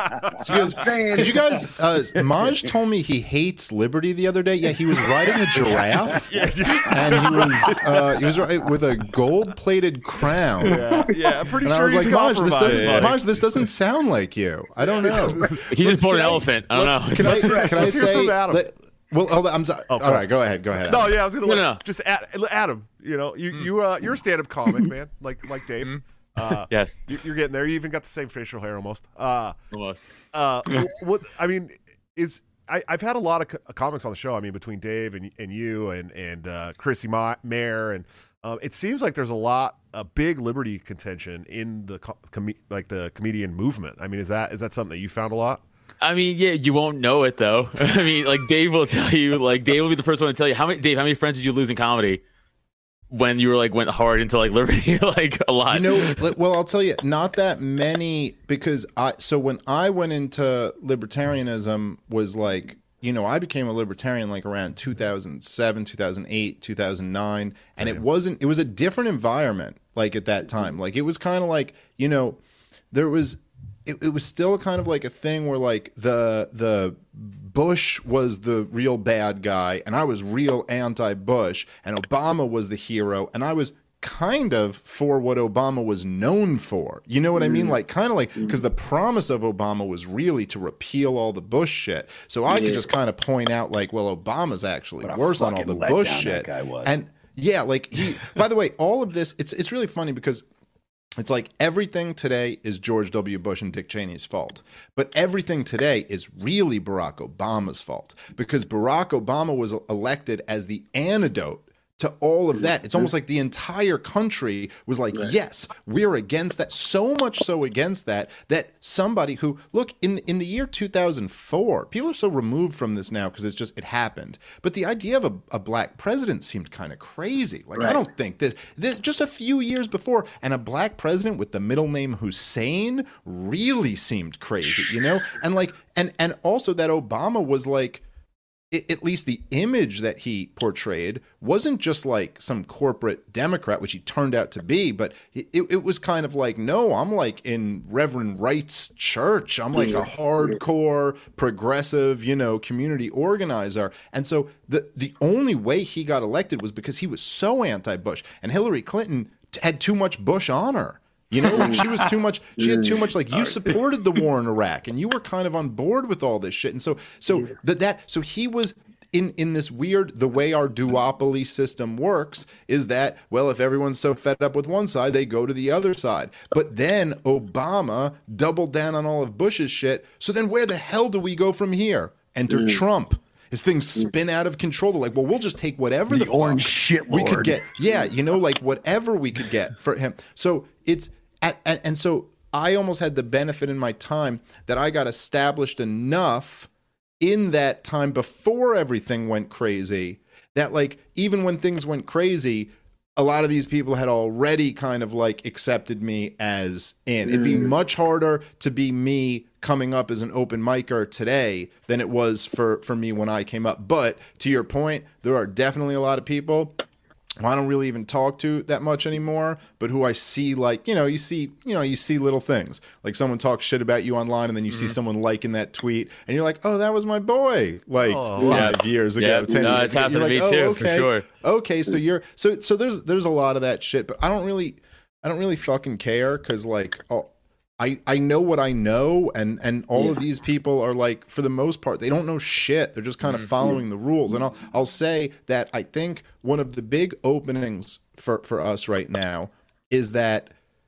I'm saying. Did you guys? Uh, Maj told me he hates liberty the other day. Yeah, he was riding a giraffe, and he was uh, he was ri- with a gold-plated crown. Yeah, yeah, I'm pretty And I sure was he's like, Maj, this compromised, doesn't, buddy. Maj, this doesn't sound like you. I don't know. He just bought an can I- elephant. I don't know. Can I, can I Let's hear say? from Adam. let- well, hold on, I'm sorry. Oh, All go right, go ahead. Go ahead. No, Adam. yeah, I was gonna No, let, no, no. just Ad, Adam. You know, you you uh, you're a stand-up comic, man, like like Dave. Uh, Yes, you, you're getting there. You even got the same facial hair almost. Uh, almost. uh, what I mean is, I, I've had a lot of co- comics on the show. I mean, between Dave and and you and and uh, Chrissy Ma- Mayer, and um, it seems like there's a lot, a big liberty contention in the co- com- like the comedian movement. I mean, is that is that something that you found a lot? I mean, yeah, you won't know it though. I mean, like Dave will tell you. Like Dave will be the first one to tell you how many. Dave, how many friends did you lose in comedy when you were like went hard into like liberty? Like a lot. You know, li- well, I'll tell you, not that many, because I. So when I went into libertarianism, was like, you know, I became a libertarian like around two thousand seven, two thousand eight, two thousand nine, and it wasn't. It was a different environment, like at that time. Like it was kind of like, you know, there was. It, it was still kind of like a thing where like the the Bush was the real bad guy and I was real anti-Bush, and Obama was the hero and I was kind of for what Obama was known for. You know what I mean? Like kind of like, because the promise of Obama was really to repeal all the Bush shit. So I could just kind of point out like, well, Obama's actually What a worse on all fucking the Bush letdown that shit. guy was. And yeah, like he, by the way, all of this, it's it's really funny because it's like everything today is George W. Bush and Dick Cheney's fault. But everything today is really Barack Obama's fault, because Barack Obama was elected as the antidote to all of that. It's almost like the entire country was like, yes, we're against that. So much so against that, that somebody who, look, in in the year two thousand four, people are so removed from this now because it's just, it happened. But the idea of a, a black president seemed kind of crazy. Like, I don't think that, that just a few years before, and a black president with the middle name Hussein really seemed crazy, you know? And like, and, and also that Obama was like, at least the image that he portrayed wasn't just like some corporate Democrat, which he turned out to be, but it, it was kind of like, no, I'm like in Reverend Wright's church. I'm like a hardcore, progressive, you know, community organizer. And so the, the only way he got elected was because he was so anti-Bush, and Hillary Clinton had too much Bush on her. You know, like she was too much, she had too much, like you supported the war in Iraq and you were kind of on board with all this shit. And so, so that, that, so he was in, in this weird, the way our duopoly system works is that, well, if everyone's so fed up with one side, they go to the other side. But then Obama doubled down on all of Bush's shit. So then where the hell do we go from here? Enter mm. Trump. As things spin out of control, they're like, well, we'll just take whatever the, the orange shit we could get. Yeah, you know, like whatever we could get for him. So it's, At, and, and so I almost had the benefit in my time that I got established enough in that time before everything went crazy that, like, even when things went crazy, a lot of these people had already kind of like accepted me as in. It'd be much harder to be me coming up as an open micer today than it was for, for me when I came up. But to your point, there are definitely a lot of people who I don't really even talk to that much anymore, but who I see, like, you know, you see, you know, you see little things. Like someone talks shit about you online and then you mm-hmm. see someone liking that tweet and you're like, oh, that was my boy, like oh, five yeah. years ago, yeah. ten no, years it's ago. happened You're to like, me oh, too, okay. for sure. Okay, so you're, so, so there's, there's a lot of that shit, but I don't really, I don't really fucking care because like oh, I I know what I know, and and all Yeah. of these people are like, for the most part, they don't know shit. They're just kind of Mm-hmm. following the rules. And I'll I'll say that I think one of the big openings for for us right now is that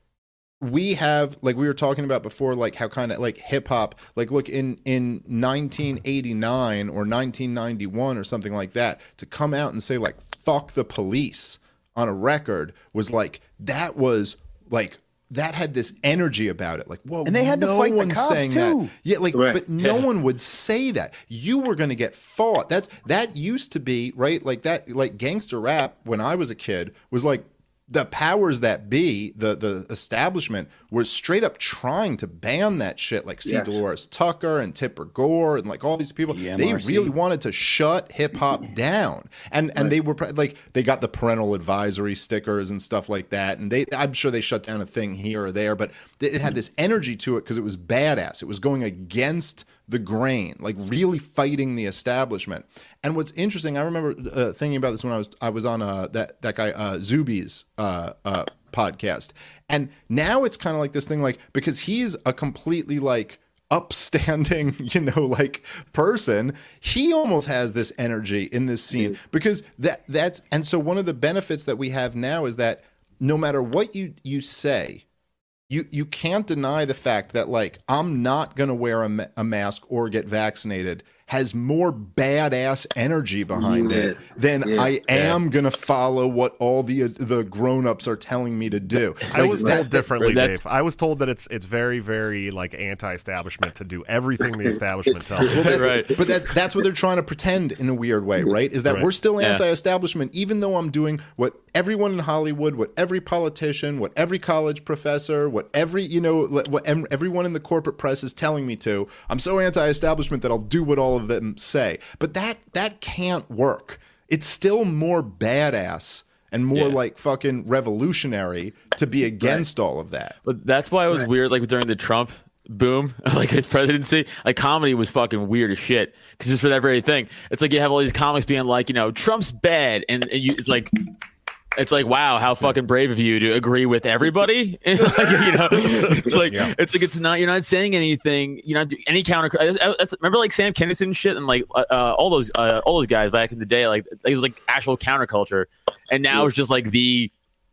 we have, like we were talking about before, like how kind of like hip hop, like look in in nineteen eighty-nine or nineteen ninety-one or something like that, to come out and say like fuck the police on a record was like, that was like, that had this energy about it. Like, whoa, And they had to no fight the one's cops, saying too. that. Yeah, like, Right. but no one would say that. You were going to get fought. That's that used to be, right? Like that, like gangster rap when I was a kid was like, the powers that be, the the establishment, was straight up trying to ban that shit. Like C. Yes. Dolores Tucker and Tipper Gore and like all these people, E M they R C. really wanted to shut hip hop down. And and they were pre- like, they got the parental advisory stickers and stuff like that. And they, I'm sure they shut down a thing here or there, but it had this energy to it because it was badass. It was going against the grain, like really fighting the establishment. And what's interesting, I remember uh, thinking about this when I was I was on uh, that that guy uh, Zuby's uh, uh, podcast, and now it's kind of like this thing, like because he's a completely like upstanding, you know, like person, he almost has this energy in this scene because that that's and so one of the benefits that we have now is that no matter what you you say, you you can't deny the fact that like I'm not going to wear a, ma- a mask or get vaccinated has more badass energy behind Yeah. it than Yeah. I am going to follow what all the the grown-ups are telling me to do. I Like, was that- told differently, that's- Dave. I was told that it's it's very, very like anti-establishment to do everything the establishment tells you. Well, that's, Right. But that's that's what they're trying to pretend in a weird way, right? Is that Right. we're still Yeah. anti-establishment, even though I'm doing what everyone in Hollywood, what every politician, what every college professor, what every you know, what em- everyone in the corporate press is telling me to. I'm so anti-establishment that I'll do what all of them say. But that that can't work. It's still more badass and more Yeah. like fucking revolutionary to be against all of that. But that's why it was Right. weird, like during the Trump boom, like his presidency, like comedy was fucking weird as shit. Because it's for that very thing. It's like you have all these comics being like, you know, Trump's bad, and, and you, it's like, it's like, wow, how fucking brave of you to agree with everybody. And like, you know, it's like, Yeah. it's like, it's not, you're not saying anything, you're not doing any counter. That's, that's, remember like Sam Kinison and shit, and like uh, all those, uh, all those guys back in the day, like it was like actual counterculture, and now it's just like the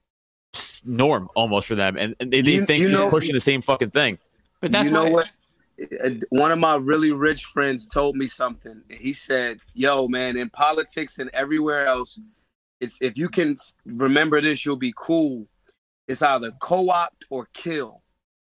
norm almost for them, and, and they, they You- think you you're know- just pushing the same fucking thing. But that's you know why, what? Uh, One of my really rich friends told me something. He said, "Yo, man, in politics and everywhere else, it's if you can s- remember this, you'll be cool. It's either co-opt or kill."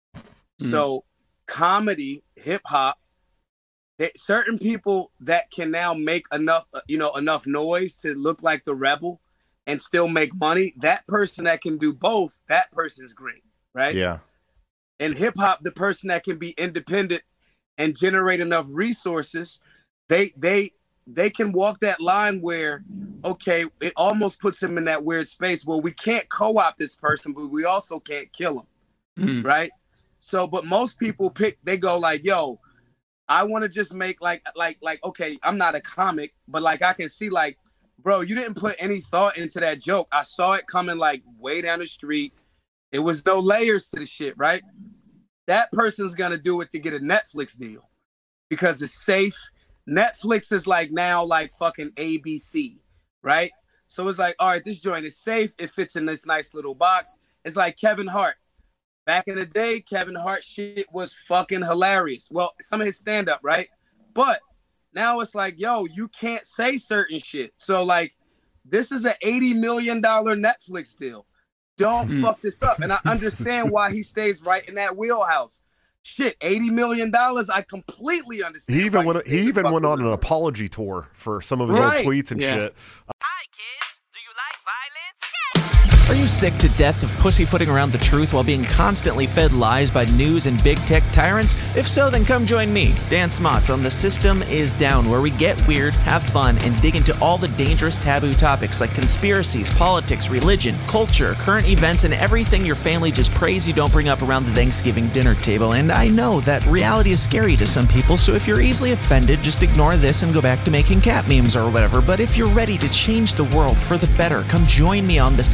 Mm. So, comedy, hip hop, they- certain people that can now make enough, uh, you know, enough noise to look like the rebel and still make money. That person that can do both, that person's great, right? Yeah. In hip hop, the person that can be independent and generate enough resources, they they they can walk that line where, okay, it almost puts them in that weird space where we can't co-opt this person, but we also can't kill him, Mm. right? So, but most people pick, they go like, yo, I want to just make like like like okay, I'm not a comic, but like I can see like, bro, you didn't put any thought into that joke. I saw it coming like way down the street. It was no layers to the shit, right? That person's gonna do it to get a Netflix deal because it's safe. Netflix is like now like fucking A B C, right? So it's like, all right, this joint is safe. It fits in this nice little box. It's like Kevin Hart. Back in the day, Kevin Hart shit was fucking hilarious. Well, some of his stand-up, right? But now it's like, yo, you can't say certain shit. So like, this is an eighty million dollars Netflix deal. Don't fuck this up. And I understand why he stays right in that wheelhouse. Shit, eighty million dollars, I completely understand. He even why went. stays He the even fuck went on an around. apology tour for some of his Right. old tweets and Yeah. shit. Hi, kids. Do you like violence? Are you sick to death of pussyfooting around the truth while being constantly fed lies by news and big tech tyrants? If so, then come join me, Dan Smots, on The System Is Down, where we get weird, have fun, and dig into all the dangerous taboo topics like conspiracies, politics, religion, culture, current events, and everything your family just prays you don't bring up around the Thanksgiving dinner table. And I know that reality is scary to some people, so if you're easily offended, just ignore this and go back to making cat memes or whatever. But if you're ready to change the world for the better, come join me on The System Is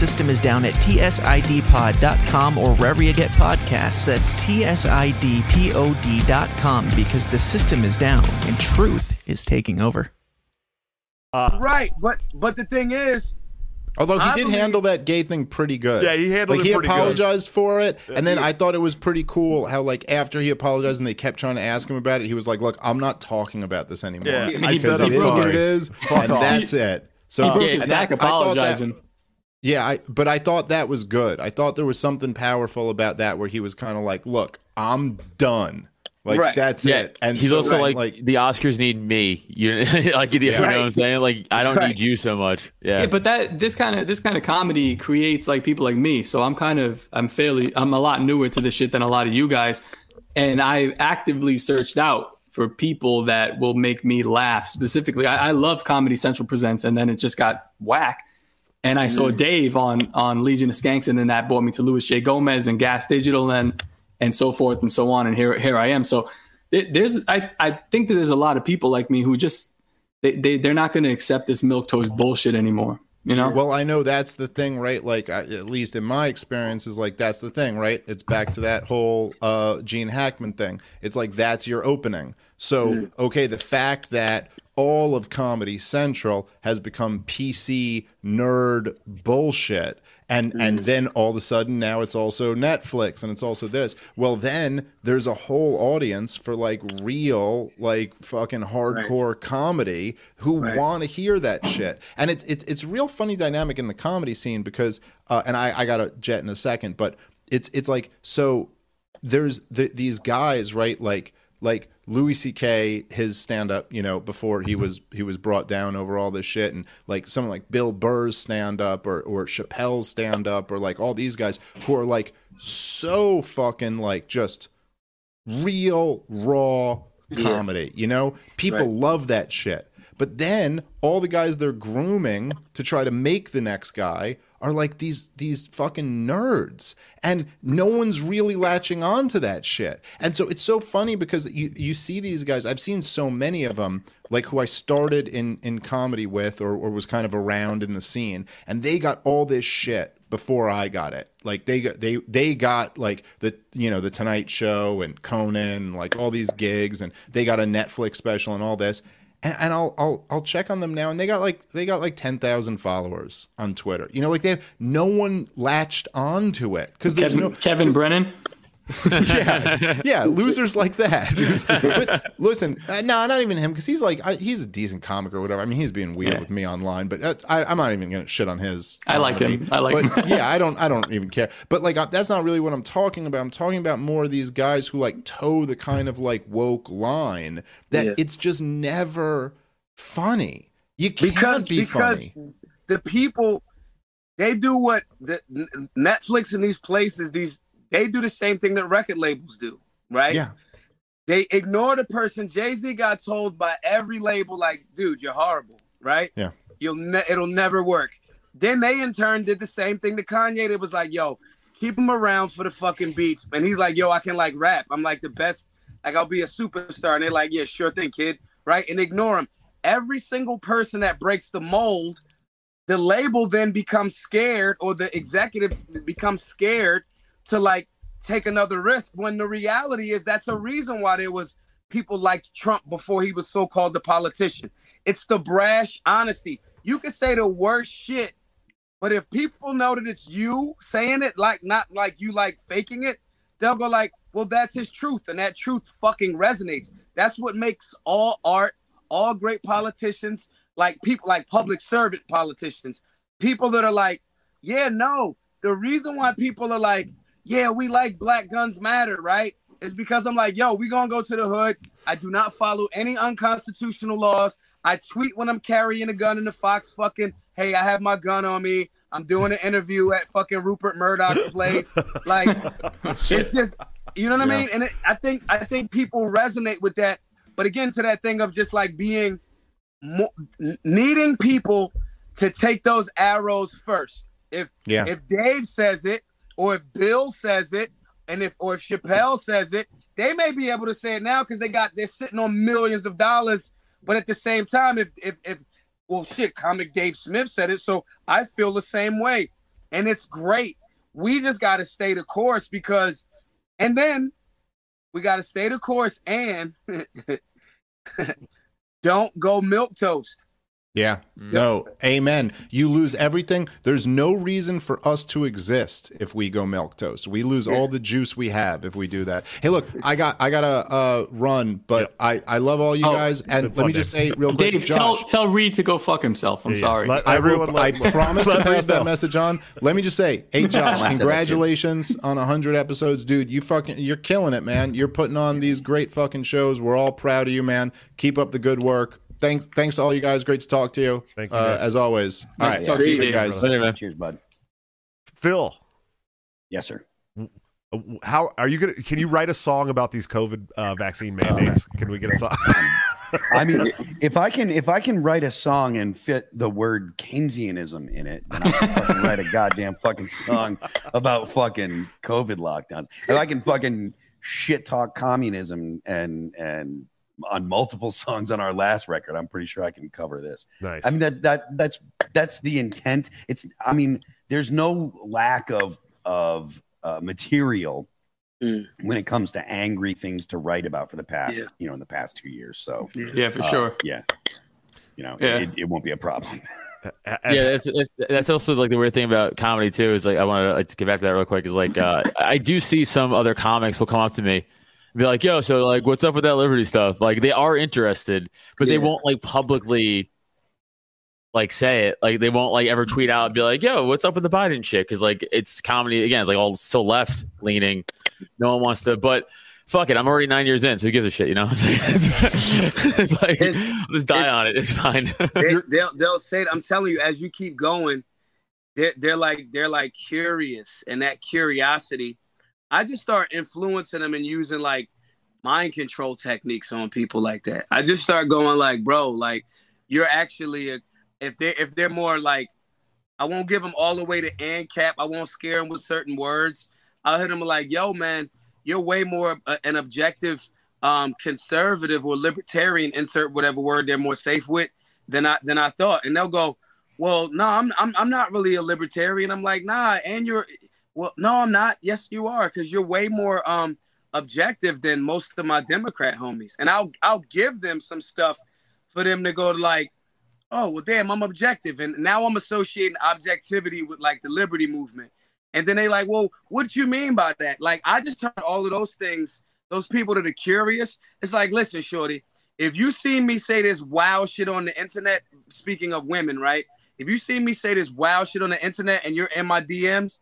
down at T S I D pod dot com or wherever you get podcasts. That's T S I D pod dot com, because the system is down and truth is taking over. Uh, right, but but the thing is, although he I did believe- handle that gay thing pretty good. Yeah, he handled like, it he pretty good. apologized for it, and then he- I thought it was pretty cool how, like, after he apologized and they kept trying to ask him about it, he was like, "Look, I'm not talking about this anymore. Yeah, because I he said it I'm is what sorry. it is, Fuck and off. that's it." So He broke Yeah, his and back that's- I thought that- apologizing. Yeah, I, but I thought that was good. I thought there was something powerful about that where he was kind of like, "Look, I'm done. Like Right. that's Yeah, it." And he's so, also like, like, the Oscars need me. You like, you know what I'm saying? Like, I don't Right. need you so much. Yeah, Yeah, but that this kind of this kind of comedy creates like people like me. So I'm kind of I'm fairly I'm a lot newer to this shit than a lot of you guys, and I actively searched out for people that will make me laugh. Specifically, I, I love Comedy Central Presents, and then it just got whack. And I saw Dave on on Legion of Skanks, and then that brought me to Louis J. Gomez and Gas Digital, and and so forth and so on. And here here I am. So there- there's I I think that there's a lot of people like me who just they, they they're not going to accept this milquetoast bullshit anymore. You know? Well, I know that's the thing, right? Like, I, at least in my experience, is like that's the thing, right? It's back to that whole uh, Gene Hackman thing. It's like that's your opening. So, okay, the fact that all of Comedy Central has become P C nerd bullshit, and and then all of a sudden now it's also Netflix and it's also this. Well, then there's a whole audience for like real, like fucking hardcore comedy who Right. want to hear that shit. And it's it's it's a real funny dynamic in the comedy scene because uh, and I I got to jet in a second, but it's it's like so there's the, these guys, right? Like like Louis C K, his stand up, you know, before he was he was brought down over all this shit, and like someone like Bill Burr's stand up or or Chappelle's stand up or like all these guys who are like so fucking like just real raw comedy, you know? People Right. love that shit. But then all the guys they're grooming to try to make the next guy are like these these fucking nerds, and no one's really latching on to that shit. And so it's so funny because you you see these guys. I've seen so many of them, like who I started in in comedy with, or or was kind of around in the scene, and they got all this shit before I got it. Like they got they they got like the you know the Tonight Show and Conan, and like all these gigs, and they got a Netflix special and all this. And, and I'll I'll I'll check on them now, and they got like they got like ten thousand followers on Twitter. You know, like they have no one latched onto it because there's Kevin, no Kevin Brennan. yeah yeah losers like that. Who's- but listen, uh, no, not even him because he's like I, he's a decent comic or whatever. I mean, he's being weird Yeah. with me online, but uh, I, I'm not even gonna shit on his. I like comedy. him. I like but, him. yeah, I don't I don't even care. But like uh, that's not really what I'm talking about. I'm talking about more of these guys who like toe the kind of like woke line that Yeah. it's just never funny. You can't because be because funny. the people they do what the N- Netflix and these places these they do the same thing that record labels do, right? Yeah. They ignore the person. Jay-Z got told by every label, like, dude, you're horrible, right? Yeah. You'll ne- it'll never work. Then they in turn did the same thing to Kanye. They was like, yo, keep him around for the fucking beats. And he's like, yo, I can like rap. I'm like the best. Like I'll be a superstar. And they're like, yeah, sure thing, kid. Right? And ignore him. Every single person that breaks the mold, the label then becomes scared, or the executives become scared to like take another risk, when the reality is that's a reason why there was people like Trump before he was so-called the politician. It's the brash honesty. You can say the worst shit, but if people know that it's you saying it, like not like you like faking it, they'll go like, well, that's his truth, and that truth fucking resonates. That's what makes all art, all great politicians, like people like public servant politicians, people that are like, yeah, no, the reason why people are like, yeah, we like Black Guns Matter, right? Is because I'm like, yo, we gonna go to the hood. I do not follow any unconstitutional laws. I tweet when I'm carrying a gun in the Fox fucking, hey, I have my gun on me. I'm doing an interview at fucking Rupert Murdoch's place. Like, it's just, you know what I mean? And it, I think I think people resonate with that. But again, to that thing of just like being, mo- needing people to take those arrows first. If Yeah. if Dave says it, or if Bill says it, and if or if Chappelle says it, they may be able to say it now because they got they're sitting on millions of dollars. But at the same time, if if if well shit, comic Dave Smith said it, so I feel the same way. and it's great. We just got to stay the course because, and then we got to stay the course and don't go milquetoast. Yeah. No. Amen. You lose everything. There's no reason for us to exist if we go milquetoast. We lose all the juice we have if we do that. Hey, look, I got I got to uh, run, but yep. I, I love all you oh, guys. And let me just say real quick, Dave, Josh, tell tell Reed to go fuck himself. I'm yeah, sorry. Let I, everyone will, I let, promise let to pass know. that message on. Let me just say, hey Josh, I said that too. congratulations on one hundred episodes, dude. You fucking you're killing it, man. You're putting on these great fucking shows. We're all proud of you, man. Keep up the good work. Thanks, thanks to all you guys. Great to talk to you. Thank you, uh, guys. as always. Nice all right, to talk to you, you Dave. guys. Later, man. Cheers, bud. Phil, Yes, sir. how are you gonna? Can you write a song about these COVID uh, vaccine mandates? Can we get a song? I mean, if I can, if I can write a song and fit the word Keynesianism in it, then I can fucking write a goddamn fucking song about fucking COVID lockdowns. If I can fucking shit talk communism and and on multiple songs on our last record, I'm pretty sure I can cover this. Nice. I mean that that that's that's the intent. It's I mean, there's no lack of of uh, material Mm. when it comes to angry things to write about for the past, Yeah. you know, in the past two years. So Yeah, for uh, sure. yeah, you know, Yeah. It, it won't be a problem. And- Yeah, that's, that's that's also like the weird thing about comedy too. Is like I want to like, get back to that real quick. Is like uh, I do see some other comics will come up to me and be like, "Yo, so like, what's up with that Liberty stuff?" Like they are interested, but they Yeah. won't like publicly like say it. Like they won't like ever tweet out and be like, "Yo, what's up with the Biden shit?" Because like it's comedy again. It's like all so left leaning. No one wants to, but. Fuck it, I'm already nine years in, so who gives a shit, you know? It's like, It's- I'll just die it's- on it. It's fine. they, they'll they'll say it. I'm telling you, as you keep going, they're they're like they're like curious, and that curiosity, I just start influencing them and using like mind control techniques on people like that. I just start going like, bro, like you're actually a, if they if they're more like, I won't give them all the way to ANCAP. I won't scare them with certain words. I'll hit them like, yo, man, you're way more uh, an objective um, conservative or libertarian, insert whatever word they're more safe with than I than I thought. And they'll go, well, no, I'm I'm I'm not really a libertarian. I'm like, nah, and you're well, no, I'm not. Yes, you are, because you're way more um objective than most of my Democrat homies. And I'll I'll give them some stuff for them to go to like, oh, well, damn, I'm objective. And now I'm associating objectivity with like the liberty movement. And then they like, well, what do you mean by that? Like, I just turned all of those things, those people that are curious. It's like, listen, shorty, if you see me say this wow shit on the internet, speaking of women, right? If you see me say this wow shit on the internet and you're in my D Ms,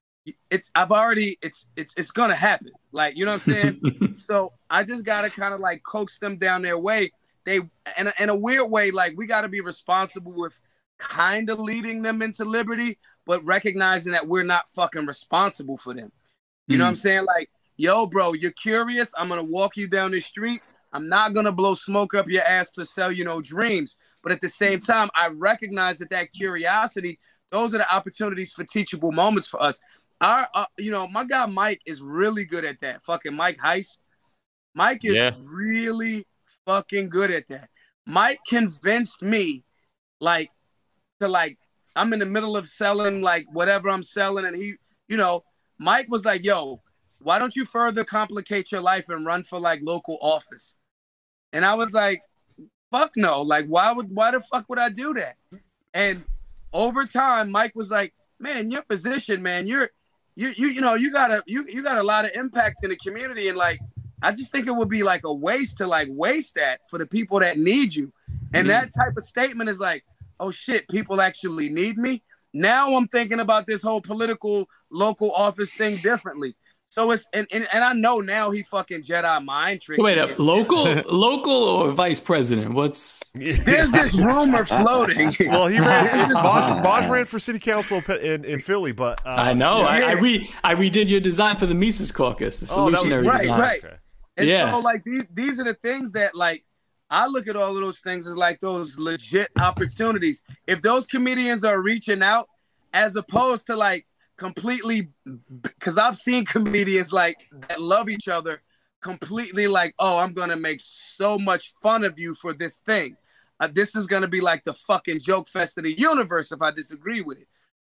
it's I've already it's it's it's gonna happen. Like, you know what I'm saying? So I just gotta kind of like coax them down their way. They in a, in a weird way, like we gotta be responsible with kind of leading them into liberty, but recognizing that we're not fucking responsible for them. You mm. know what I'm saying? Like, yo, bro, you're curious. I'm going to walk you down the street. I'm not going to blow smoke up your ass to sell you no dreams. But at the same time, I recognize that that curiosity, those are the opportunities for teachable moments for us. Our, uh, you know, my guy Mike is really good at that. Fucking Mike Heist. Mike is yeah. really fucking good at that. Mike convinced me, like, to like, I'm in the middle of selling like whatever I'm selling. And he, you know, Mike was like, yo, why don't you further complicate your life and run for like local office? And I was like, fuck no. Like, why would, why the fuck would I do that? And over time, Mike was like, man, your position, man, you're, you, you, you know, you got a, you, you got a lot of impact in the community. And like, I just think it would be like a waste to like waste that for the people that need you. And mm-hmm. that type of statement is like, oh shit, people actually need me. Now I'm thinking about this whole political local office thing differently. So it's and, and, and I know now he fucking Jedi mind trick. Wait up, local, local or vice president? What's there's this rumor floating. Well, he ran. Bosch, Bosch ran for city council in, in Philly, but uh, I know. Yeah. I, I re I redid your design for the Mises Caucus, the Oh, that was- solutionary right, design. right. Okay. And Yeah. so like these these are the things that like I look at all of those things as like those legit opportunities. If those comedians are reaching out, as opposed to like completely, because I've seen comedians like that love each other completely like, oh, I'm going to make so much fun of you for this thing. Uh, this is going to be like the fucking joke fest of the universe if I disagree with it.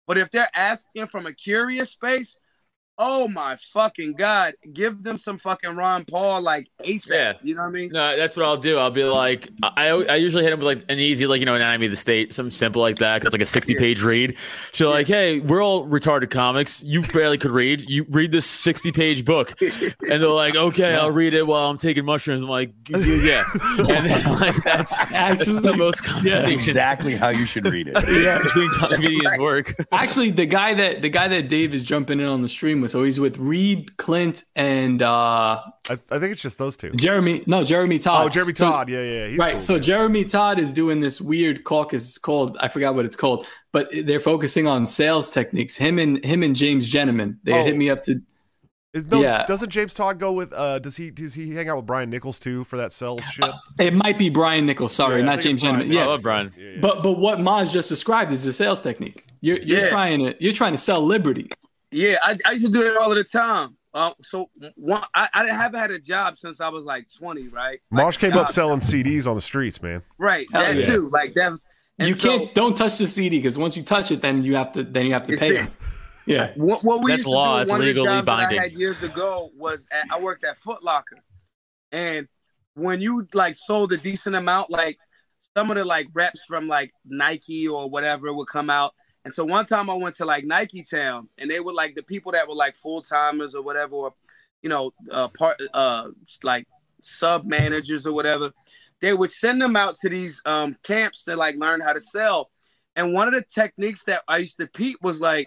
But if they're asking from a curious space, oh my fucking God, give them some fucking Ron Paul like ASAP. Yeah. You know what I mean? No, that's what I'll do. I'll be like, I I usually hit them with like an easy, like, you know, Anatomy of the State, something simple like that. 'Cause it's like a sixty page read. So like, hey, we're all retarded comics. You barely could read. You read this sixty page book. And they're like, okay, I'll read it while I'm taking mushrooms. I'm like, yeah. And then like, that's actually that's the most conversation. Exactly how you should read it. Yeah, between comedians work. Actually, the guy that the guy that Dave is jumping in on the stream with, so he's with Reed, Clint, and uh, I, I think it's just those two. Jeremy. No, Jeremy Todd. Oh, Jeremy So- Todd. Yeah, yeah. He's right. cool. So Jeremy Todd is doing this weird caucus. It's called, I forgot what it's called, but they're focusing on sales techniques. Him and him and James Gentleman. They Oh. hit me up to. Is, no, yeah. Doesn't James Todd go with? Uh, does he? Does he hang out with Brian Nichols too for that sales shit? It might be Brian Nichols. Sorry, Yeah, I not think James it's Brian. Gentleman. I Yeah, love Brian. Yeah, yeah. but but what Maz just described is a sales technique. You're you're Yeah. trying to you're trying to sell liberty. Yeah, I, I used to do it all of the time. Uh, so one, I, I haven't had a job since I was like twenty, right? Like, Marsh came up job. selling C Ds on the streets, man. Right, Hell that yeah. too. Like that was. and You so can't don't touch the C D because once you touch it, then you have to then you have to It's pay it. them. Yeah. What, what we That's used to law. do, It's one of the legally jobs binding. that I had years ago was at, I worked at Foot Locker, and when you like sold a decent amount, like some of the like reps from like Nike or whatever would come out. And so one time I went to like Nike Town, and they were like the people that were like full timers or whatever, or you know, uh, part uh like sub managers or whatever. They would send them out to these um camps to like learn how to sell. And one of the techniques that I used to peep was like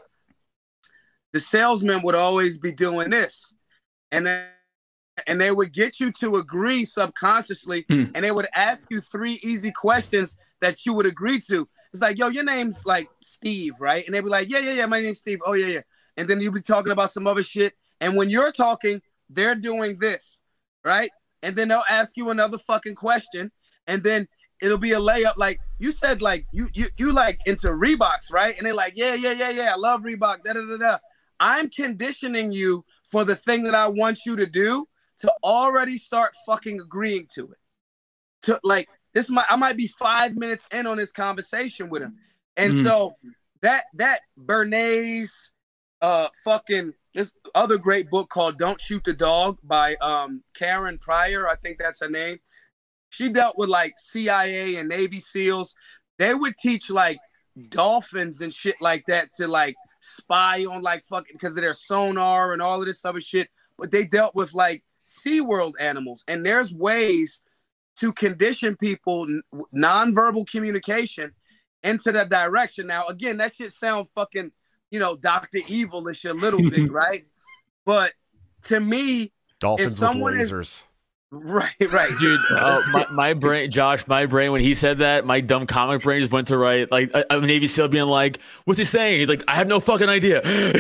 the salesman would always be doing this, and then and they would get you to agree subconsciously, Hmm. and they would ask you three easy questions that you would agree to. It's like, yo, your name's like Steve, right? And they'd be like, yeah, yeah, yeah, my name's Steve. Oh, yeah, yeah. And then you'd be talking about some other shit. And when you're talking, they're doing this, right? And then they'll ask you another fucking question, and then it'll be a layup. Like you said, like you you you like into Reeboks, right? And they're like, yeah, yeah, yeah, yeah, I love Reebok. Da da da da. I'm conditioning you for the thing that I want you to do to already start fucking agreeing to it. To like this might I might be five minutes in on this conversation with him, and Mhm. so that that Bernays, uh, fucking this other great book called "Don't Shoot the Dog" by um Karen Pryor, I think that's her name. She dealt with like C I A and Navy SEALs. They would teach like dolphins and shit like that to like spy on like fucking because of their sonar and all of this other shit. But they dealt with like SeaWorld animals. And there's ways to condition people n- nonverbal communication into that direction. Now, again, that shit sounds fucking, you know, Doctor Evil-ish a little bit, right? But to me, Dolphins with someone is- lasers. right, right. Dude, uh, my, my brain, Josh, my brain, when he said that, my dumb comic brain just went to write, like, a, a Navy SEAL being like, what's he saying? He's like, I have no fucking idea.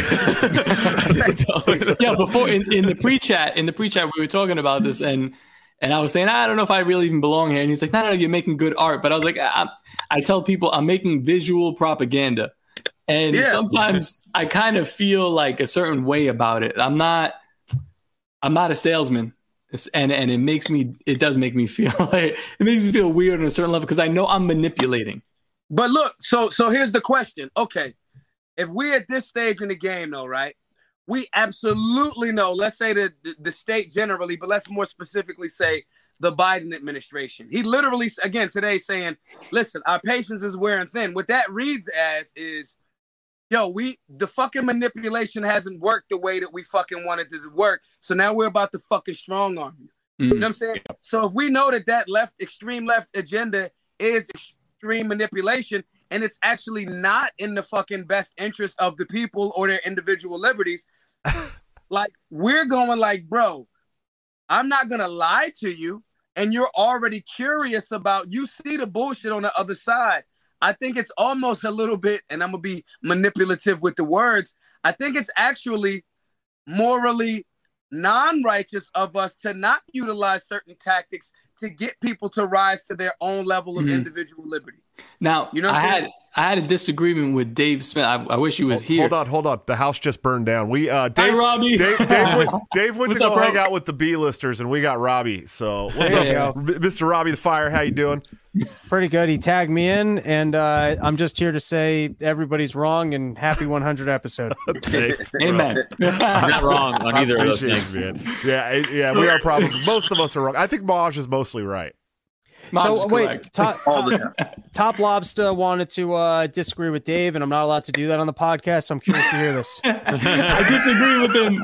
Yeah, before in, in the pre-chat, in the pre-chat, we were talking about this, and and I was saying, I don't know if I really even belong here. And he's like, no, no, you're making good art. But I was like, I, I tell people I'm making visual propaganda. And Yeah. sometimes I kind of feel like a certain way about it. I'm not, I'm not a salesman. It's- And and it makes me, it does make me feel like, it makes me feel weird on a certain level because I know I'm manipulating. But look, so so here's the question. Okay, if we're at this stage in the game, though, right? We absolutely know. Let's say the, the the state generally, but let's more specifically say the Biden administration. He literally, again, today saying, "Listen, our patience is wearing thin." What that reads as is, "Yo, we the fucking manipulation hasn't worked the way that we fucking wanted it to work. So now we're about to fucking strong arm you." You know what I'm saying? So if we know that that left, extreme left agenda is extreme manipulation, and it's actually not in the fucking best interest of the people or their individual liberties, like we're going like, bro, I'm not gonna lie to you, and you're already curious about. You see the bullshit on the other side. I think it's almost a little bit, and I'm gonna be manipulative with the words. I think it's actually morally non-righteous of us to not utilize certain tactics to get people to rise to their own level of Mhm. individual liberty. Now, You know what I I'm had saying? I had a disagreement with Dave Smith. I, I wish he was here. Hold on, hold on. The house just burned down. We uh, Hi, Dave, Robbie. Dave, Dave went, Dave went to What's go up, bro? hang out with the B-listers, and we got Robbie. So what's There up, you go. R- Mister Robbie the Fire? How you doing? pretty good. He tagged me in, and uh, I'm just here to say everybody's wrong and happy one hundred episode. Thanks, bro. Amen. He's not wrong on I either of those appreciate things. it, man. Yeah, it- yeah, we are probably most of us are wrong. I think Maj is mostly right. Maj so is wait, correct. top, All the time. Top Lobster wanted to uh, disagree with Dave, and I'm not allowed to do that on the podcast. So I'm curious to hear this. I disagree with him.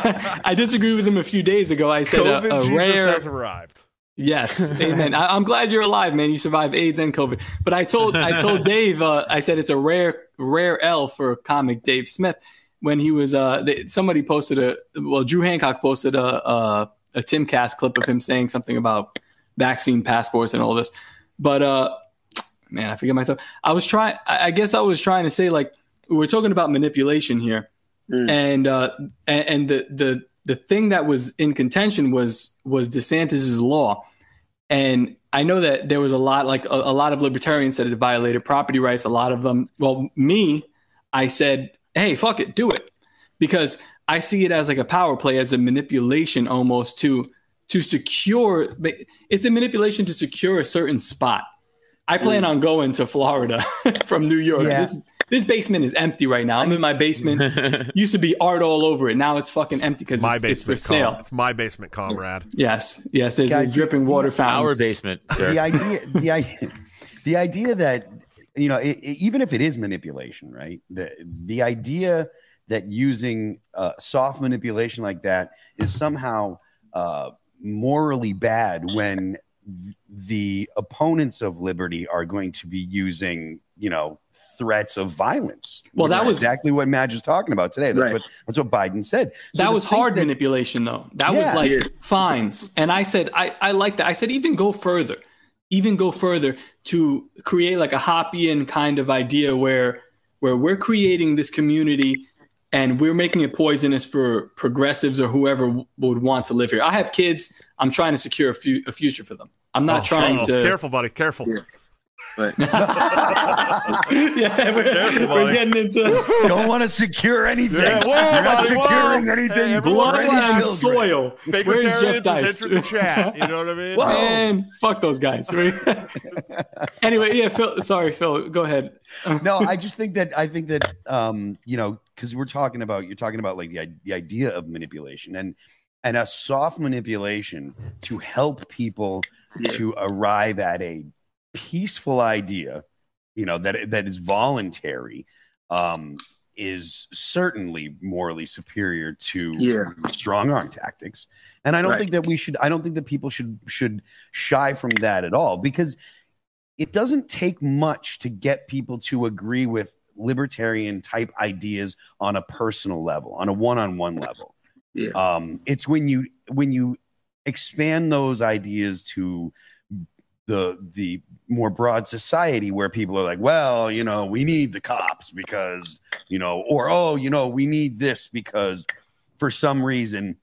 I disagree with him a few days ago. I said COVID a, a Jesus rare. has arrived. Yes, amen. I, I'm glad you're alive, man. You survived AIDS and COVID. But I told I told Dave, uh, I said it's a rare rare L for comic Dave Smith when he was. Uh, they, somebody posted a well, Drew Hancock posted a, a a Timcast clip of him saying something about vaccine passports and all this. But uh, man, I forget my thought. I was trying. I guess I was trying to say like we're talking about manipulation here, mm. and uh, and, and the the the thing that was in contention was was DeSantis's law, and I know that there was a lot like a, a lot of libertarians said it violated property rights. A lot of them. Well, me, I said, hey, fuck it, do it, because I see it as like a power play, as a manipulation almost to. to secure, it's a manipulation to secure a certain spot. I plan on going to Florida from New York. Yeah. This this basement is empty right now. I'm in my basement. Used to be art all over it. Now it's fucking empty because My it's, it's for basement, sale. com- it's my basement, comrade. Yes, yes. There's Guys, a dripping water Our fountain. basement, sir. the idea the idea the idea that you know it, it- even if it is manipulation, right, the the idea that using uh, soft manipulation like that is somehow uh, morally bad when th- the opponents of liberty are going to be using, you know, threats of violence. Well, that Which is was- exactly what Madge was talking about today. That's Right. what that's what Biden said. So That to was think hard that- manipulation, though. That was Yeah. like Yeah. fines. And I said, I, I like that. I said, even go further, even go further to create like a Hoppian kind of idea where where we're creating this community and we're making it poisonous for progressives or whoever w- would want to live here. I have kids. I'm trying to secure a, fu- a future for them. I'm not Oh, trying uh-oh. to. Careful, buddy. Careful. Yeah. But yeah, we're, Careful, we're buddy. getting into don't want to secure anything. Yeah, whoa, You're not buddy, securing whoa. anything. Hey, everyone blood for any and children. soil. Where's Jeff Papertarians has Dice? entered the chat. You know what I mean? Whoa. Man, fuck those guys. Anyway, yeah, Phil. Sorry, Phil. Go ahead. No, I just think that I think that um, you know, because we're talking about you're talking about like the the idea of manipulation and and a soft manipulation to help people Yeah. to arrive at a peaceful idea, you know, that that is voluntary, um, is certainly morally superior to Yeah. strong arm tactics. And I don't Right. think that we should I don't think that people should should shy from that at all, because it doesn't take much to get people to agree with libertarian type ideas on a personal level, on a one-on-one level. yeah. Um, it's when you when you expand those ideas to the the more broad society, where people are like, well, you know, we need the cops because, you know, or oh, you know, we need this because for some reason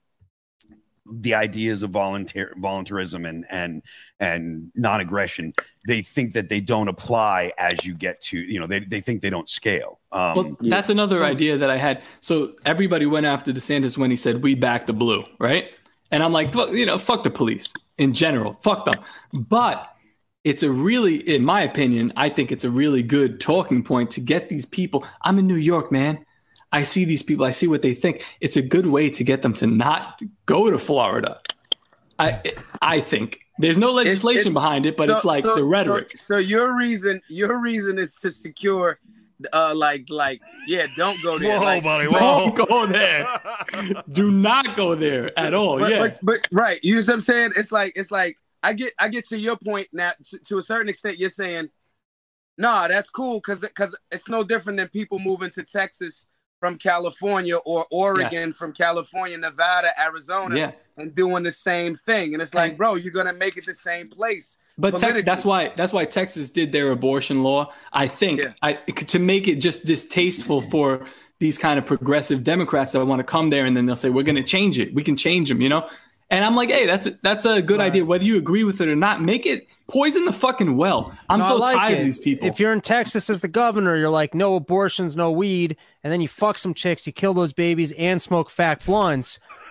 the ideas of volunteer voluntarism and and and non-aggression, they think that they don't apply as you get to, you know, they, they think they don't scale. Um, Well, that's another idea that I had. So everybody went after DeSantis when he said, we back the blue, right? And I'm like, fuck, you know, fuck the police in general. Fuck them. But it's a really, in my opinion, I think it's a really good talking point to get these people. I'm in New York, man. I see these people. I see what they think. It's a good way to get them to not go to Florida. I I think. There's no legislation it's- behind it, but So- it's like so- the rhetoric. So, so your reason, your reason is to secure, uh, like, like, yeah, don't go there. Whoa, like, buddy. Whoa. Don't go there. Do not go there at all. But, yeah. but, but right, you know what I'm saying? It's like it's like I get I get to your point now. To, to a certain extent, you're saying, nah, that's cool because because it's no different than people moving to Texas from California or Oregon Yes. from California, Nevada, Arizona, Yeah. and doing the same thing. And it's like, And- bro, you're gonna make it the same place. But Texas, politically. that's why that's why Texas did their abortion law. I think Yeah. I to make it just distasteful for these kind of progressive Democrats that want to come there and then they'll say we're going to change it. We can change them, you know. And I'm like, hey, that's that's a good idea. Whether you agree with it or not, make it poison the fucking well. I'm No, I so like tired it. of these people. If you're in Texas as the governor, you're like, no abortions, no weed, and then you fuck some chicks, you kill those babies, and smoke fat blunts.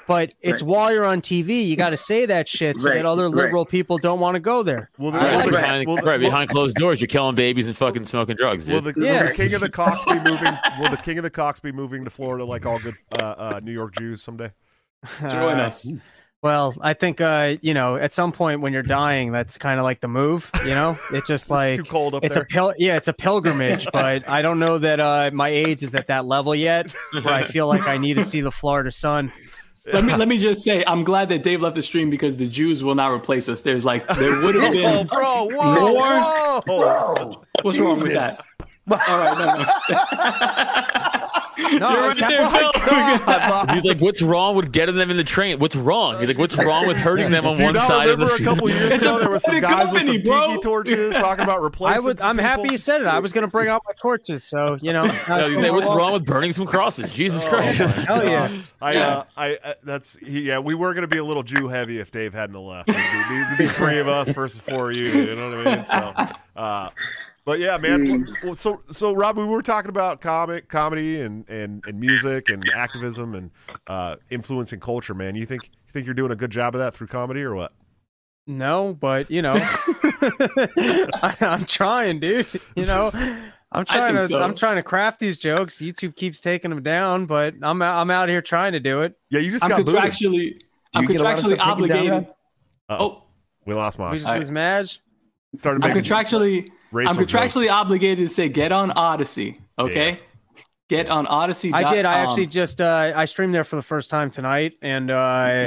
but it's Right. while you're on T V, you got to say that shit so Right, that other right. liberal people don't want to go there. Well, the, Right, well, the- behind, well, the- right, well, behind closed doors, you're killing babies and fucking smoking drugs, Will dude. the, will Yeah. the king of the Cox be moving? Will the king of the Cox be moving to Florida like all good uh, uh, New York Jews someday? Join Uh, us. Well, I think uh, you know, at some point when you're dying, that's kind of like the move. You know, it's just like It's too cold up it's there. a pil- yeah, it's a pilgrimage, but I don't know that uh, my age is at that level yet. Where I feel like I need to see the Florida sun. Let me let me just say, I'm glad that Dave left the stream because the Jews will not replace us. There's like there would have oh, been. bro! Whoa! More- Whoa! Bro, What's wrong with that? All right, no, no. No, You're right it's there, Phil. He's like, what's wrong with getting them in the train? What's wrong? He's like, what's wrong with hurting them on Do you one not side of the remember a couple years It's ago a there were some private guys with some company, bro. tiki torches talking about I replacing would. some I'm happy people? you said it. I was going to bring out my torches, so you know. No, he's like, what's wrong with burning some crosses? Jesus Christ. Hell yeah! I, uh, I, uh, that's he, yeah. We were gonna be a little Jew heavy if Dave hadn't have left. It'd be, it'd be three of us versus four of you. You know what I mean? So, uh, but yeah, man. Well, so, so Rob, we were talking about comic, comedy, and and and music, and activism, and uh, influencing culture. Man, you think you think you're doing a good job of that through comedy, or what? No, but you know, I, I'm trying, dude. You know, I'm trying think to. so. I'm trying to craft these jokes. YouTube keeps taking them down, but I'm out, I'm out here trying to do it. Yeah, you just I'm got booted. contractually, I'm you get a lot of contractually stuff taken down, obligated. Rob? Oh, We lost We Mosh. just was Madge. Started I'm making contractually, racial I'm contractually jokes. obligated to say get on Odyssey. Okay, get on Odyssey. I did. I actually just uh, I streamed there for the first time tonight, and uh, I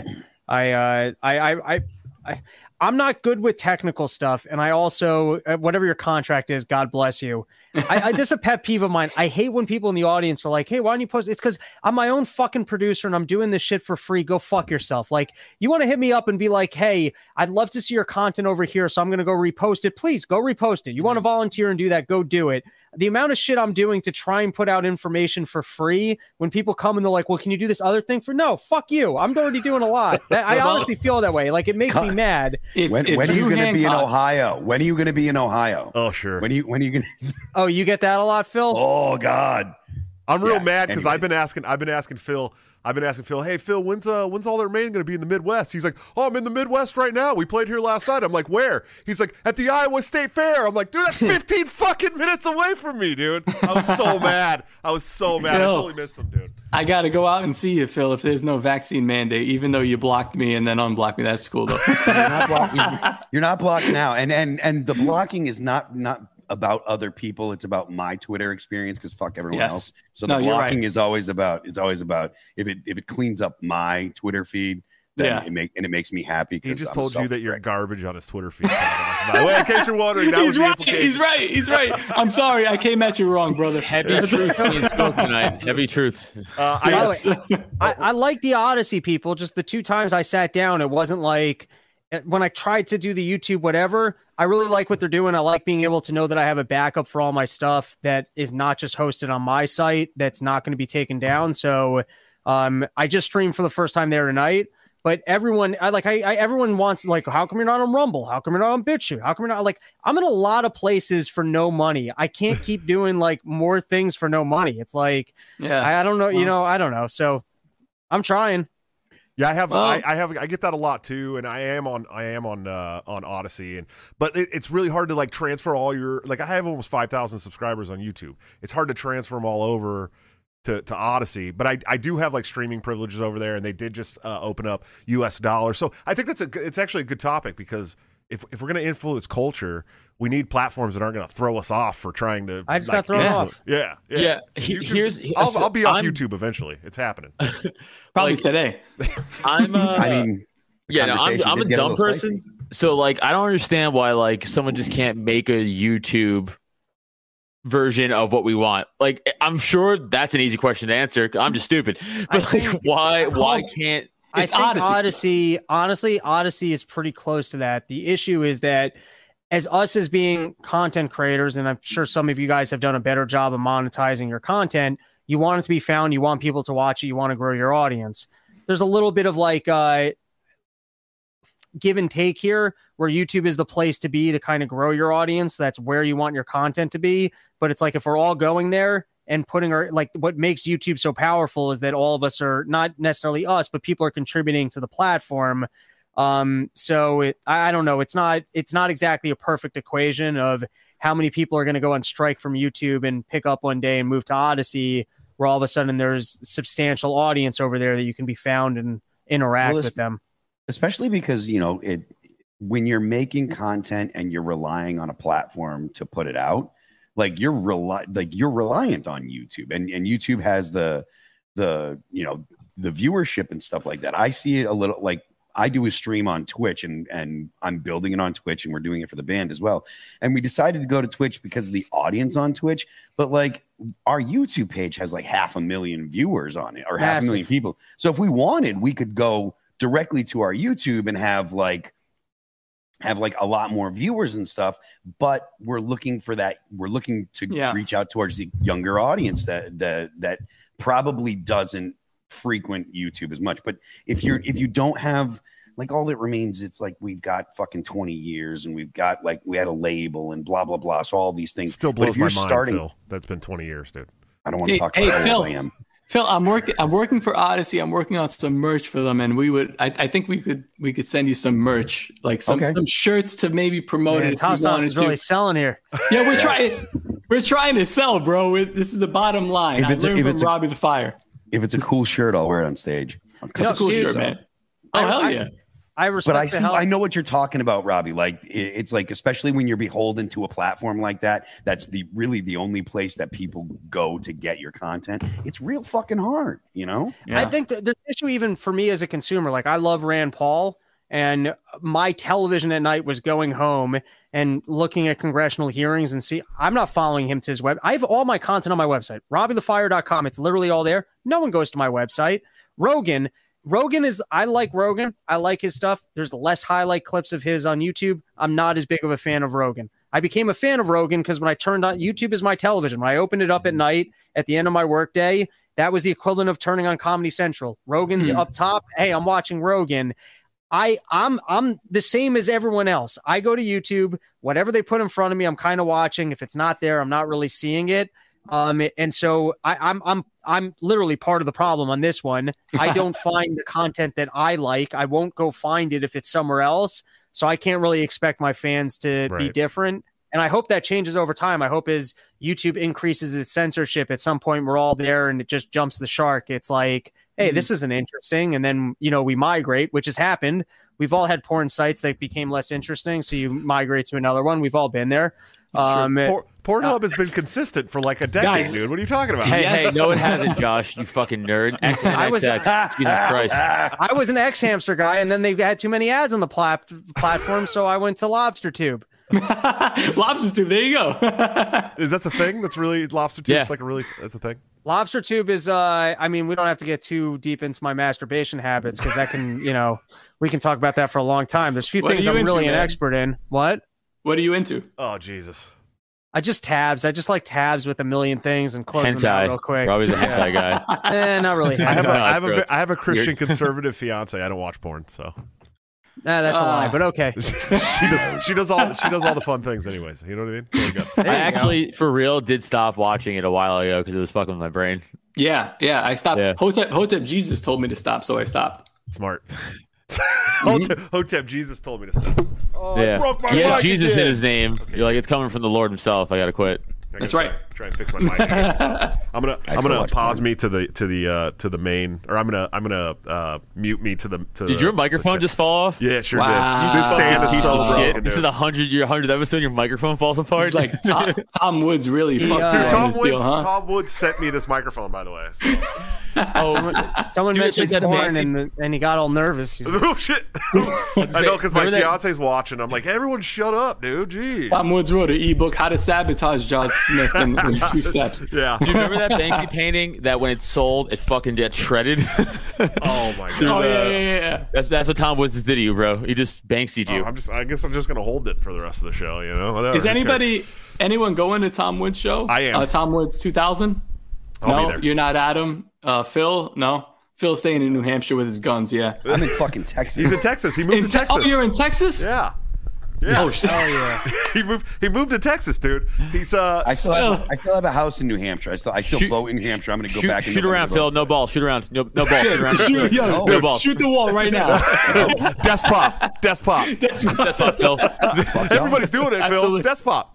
uh, I I I. I I'm not good with technical stuff, and I also uh, whatever your contract is, God bless you. I, I this is a pet peeve of mine. I hate when people in the audience are like, "Hey, why don't you post?" It's because I'm my own fucking producer, and I'm doing this shit for free. Go fuck yourself. Like, you want to hit me up and be like, "Hey, I'd love to see your content over here, so I'm going to go repost it." Please go repost it. You want to volunteer and do that? Go do it. The amount of shit I'm doing to try and put out information for free, when people come and they're like, "Well, can you do this other thing for?" No, fuck you. I'm already doing a lot. That, I Well, honestly feel that way. Like, it makes me mad. If, When, if when are you going to be in Hancock- Ohio? When are you going to be in Ohio? Oh sure. When are you when are you going to Oh, you get that a lot, Phil? Oh God. I'm real Yeah, mad because anyway. I've been asking. I've been asking Phil. I've been asking Phil. Hey Phil, when's uh when's All That Remain going to be in the Midwest? He's like, oh, I'm in the Midwest right now. We played here last night. I'm like, where? He's like, at the Iowa State Fair. I'm like, dude, that's fifteen fucking minutes away from me, dude. I was so mad. I was so mad. I Phil. totally missed him, dude. I got to go out and see you, Phil, if there's no vaccine mandate, even though you blocked me and then unblocked me. That's cool, though. You're not blocking. You're not blocked now, and and and the blocking is not not about other people. It's about my Twitter experience because fuck everyone Yes. else. So No, the you're blocking right. is always about is always about if it if it cleans up my Twitter feed, then Yeah. it make and it makes me happy. He 'cause just I'm told you that you're self-directed. garbage on his Twitter feed. By the way, in case you're wondering, that was he's the right. implication. He's right. He's right. I'm sorry. I came at you wrong, brother. Heavy truths being spoken tonight. Heavy truths. Uh, I, By the way, I, I like the Odyssey people. Just the two times I sat down, it wasn't like when I tried to do the YouTube whatever. I really like what they're doing. I like being able to know that I have a backup for all my stuff that is not just hosted on my site. That's not going to be taken down. So um, I just streamed for the first time there tonight. But everyone, I like, I, I everyone wants like, how come you're not on Rumble? How come you're not on BitChute? How come you're not like? I'm in a lot of places for no money. I can't keep doing like more things for no money. It's like, Yeah. I, I don't know, you Well- know, I don't know. So I'm trying. Yeah, I have. Well- I, I have. I get that a lot too, and I am on. I am on. Uh, on Odyssey, and but it, it's really hard to like transfer all your. Like I have almost five thousand subscribers on YouTube. It's hard to transfer them all over to, to Odyssey, but I, I do have like streaming privileges over there, and they did just uh, open up U S dollars. So I think that's a. It's actually a good topic because if if we're going to influence culture, we need platforms that aren't going to throw us off for trying to. I just like, got thrown influence- off. Yeah, yeah. Yeah, he- YouTube's- here's- I'll, I'll be off I'm- YouTube eventually. It's happening. Probably like- today. I'm. Uh, I mean, yeah, no, I'm, conversation I'm a did get a dumb little person. spicy. So like, I don't understand why like someone just can't make a YouTube version of what we want. Like, I'm sure that's an easy question to answer. I'm just stupid. But like, think- why? Why can't? I It's think Odyssey. Odyssey. honestly, Odyssey is pretty close to that. The issue is that as us as being content creators, and I'm sure some of you guys have done a better job of monetizing your content, you want it to be found, you want people to watch it, you want to grow your audience. There's a little bit of like uh, give and take here, where YouTube is the place to be to kind of grow your audience. That's where you want your content to be. But it's like if we're all going there, and putting our, like, what makes YouTube so powerful is that all of us are not necessarily us, but people are contributing to the platform. Um, so it, I, I don't know. It's not, it's not exactly a perfect equation of how many people are going to go on strike from YouTube and pick up one day and move to Odyssey, where all of a sudden there's substantial audience over there that you can be found and interact Well, with them. Especially because, you know, it, when you're making content and you're relying on a platform to put it out, like you're rely, like you're reliant on YouTube, and, and YouTube has the, the, you know, the viewership and stuff like that. I see it a little like, I do a stream on Twitch, and and I'm building it on Twitch, and we're doing it for the band as well. And we decided to go to Twitch because of the audience on Twitch. But like our YouTube page has like half a million viewers on it, or half a million people. So if we wanted, we could go directly to our YouTube and have like have like a lot more viewers and stuff. But we're looking for that. We're looking to Yeah. reach out towards the younger audience that that that probably doesn't frequent YouTube as much. But if you're if you don't have, like, all that remains, it's like we've got fucking twenty years, and we've got like we had a label and blah blah blah, so all these things Still But if blows you're my mind, starting, Phil. That's been twenty years, dude. I don't want to Hey, talk hey, about how Phil. old I am. Phil, I'm working. I'm working for Odyssey. I'm working on some merch for them, and we would. I, I think we could. We could send you some merch, like some, Okay. some shirts to maybe promote Man, it. If Tom you Sauce wanted is really to. selling here. Yeah, we're trying. We're trying to sell, bro. We- This is the bottom line. If I it's a- learned if from it's a- Robbie the Fire. If it's a cool shirt, I'll wear it on stage. That's a cool see, shirt, so- man. Oh I- hell I- yeah! I respect But I the see, hell- I know what you're talking about, Robbie. Like it- it's like, especially when you're beholden to a platform like that, that's the really the only place that people go to get your content. It's real fucking hard, you know? Yeah. I think that the issue, even for me as a consumer, like I love Rand Paul, and my television at night was going home and looking at congressional hearings and see, I'm not following him to his web. I have all my content on my website, robbie the fire dot com. It's literally all there. No one goes to my website. Rogan, Rogan is, I like Rogan. I like his stuff. There's less highlight clips of his on YouTube. I'm not as big of a fan of Rogan. I became a fan of Rogan because when I turned on, YouTube is my television. When I opened it up at night at the end of my workday, that was the equivalent of turning on Comedy Central. Rogan's Mhm. up top. Hey, I'm watching Rogan. I I'm I'm the same as everyone else. I go to YouTube, whatever they put in front of me, I'm kind of watching. If it's not there, I'm not really seeing it. Um, and so I, I'm I'm I'm literally part of the problem on this one. I don't find the content that I like. I won't go find it if it's somewhere else. So I can't really expect my fans to be Right. different. And I hope that changes over time. I hope as YouTube increases its censorship, at some point we're all there and it just jumps the shark. It's like, hey, this isn't interesting. And then, you know, we migrate, which has happened. We've all had porn sites that became less interesting. So you migrate to another one. We've all been there. Um, Por- Pornhub has been consistent for like a decade, Guys. dude. What are you talking about? Hey, Yes. hey, no, it hasn't, Josh. You fucking nerd. X and I was- X X. Jesus Christ. I was an X Hamster guy, and then they had too many ads on the plat- platform. So I went to Lobster Tube. Lobster tube. There you go. Is that the thing? That's really lobster tube. Yeah. It's like a really that's a thing. Lobster Tube is, uh, I mean, we don't have to get too deep into my masturbation habits because that can, you know, we can talk about that for a long time. There's a few What are things you I'm into, really an man? expert in. What? What are you into? Oh Jesus. I just tabs. I just like tabs with a million things and close them out Hentai. real quick. Robbie's a hentai guy. Eh, not really. I have a, hentai. I have Gross. a, I have a Christian Weird. conservative fiance. I don't watch porn, so Nah, that's a lie, Ah. but okay. she does she does all she does all the fun things anyways. You know what I mean? Really good. There I you go. actually, for real, did stop watching it a while ago because it was fucking with my brain. Yeah, yeah. I stopped. Yeah. Hotep, Hotep Jesus told me to stop, so I stopped. Smart. Hotep, Hotep Jesus told me to stop. Oh, yeah. I broke my He had mic Jesus again. in his name. You're like, it's coming from the Lord himself. I got to quit. I That's gotta right. Try, try and fix my mic. again, so I'm gonna I I'm still gonna watch pause porn. me to the to the uh to the main, or I'm gonna I'm gonna uh mute me to the. To Did the, your microphone the, just fall off? Yeah, it sure Wow. did. This stand is Piece so of shit. broken. This is dude. the hundred your hundredth episode. Your microphone falls apart. It's like Tom, Tom Woods really fucked uh, you Dude, on Tom this Woods, deal, huh? Tom Woods sent me this microphone, by the way. So. Someone, someone Dude, mentioned is that porn Nancy- and, and he got all nervous. He's like, Oh shit! I know because my Remember that- fiance's watching. I'm like, everyone, shut up, dude. Jeez. Tom Woods wrote an ebook, How to Sabotage John Smith in, in Two Steps. Yeah. Do you remember that Banksy painting that when it's sold, it fucking gets shredded? Oh my god. Oh, yeah, yeah, yeah, yeah. That's that's what Tom Woods did to you, bro. He just Banksy'd you. Oh, I'm just. I guess I'm just gonna hold it for the rest of the show. You know. Whatever. Is Who cares? anybody, anyone going to Tom Woods show? I am. Uh, Tom Woods two thousand? I'll no, be there. you're not Adam. Uh, Phil? No. Phil's staying in New Hampshire with his guns, yeah. I'm in fucking Texas. He's in Texas. He moved In to Te- Texas. oh, you're in Texas? Yeah. Yeah. Oh, shit. Oh yeah. he moved. He moved to Texas, dude. He's uh. I still have, I still have a house in New Hampshire. I still I still Shoot- vote in New Hampshire. I'm going to go Shoot, back and shoot around, Phil. No ball. Shoot around. No, no ball. Shoot around. Shoot, yo, no ball. shoot the wall right now. Despot. Despot. That's not Phil. Everybody's doing it, Phil. Absolutely. Despot.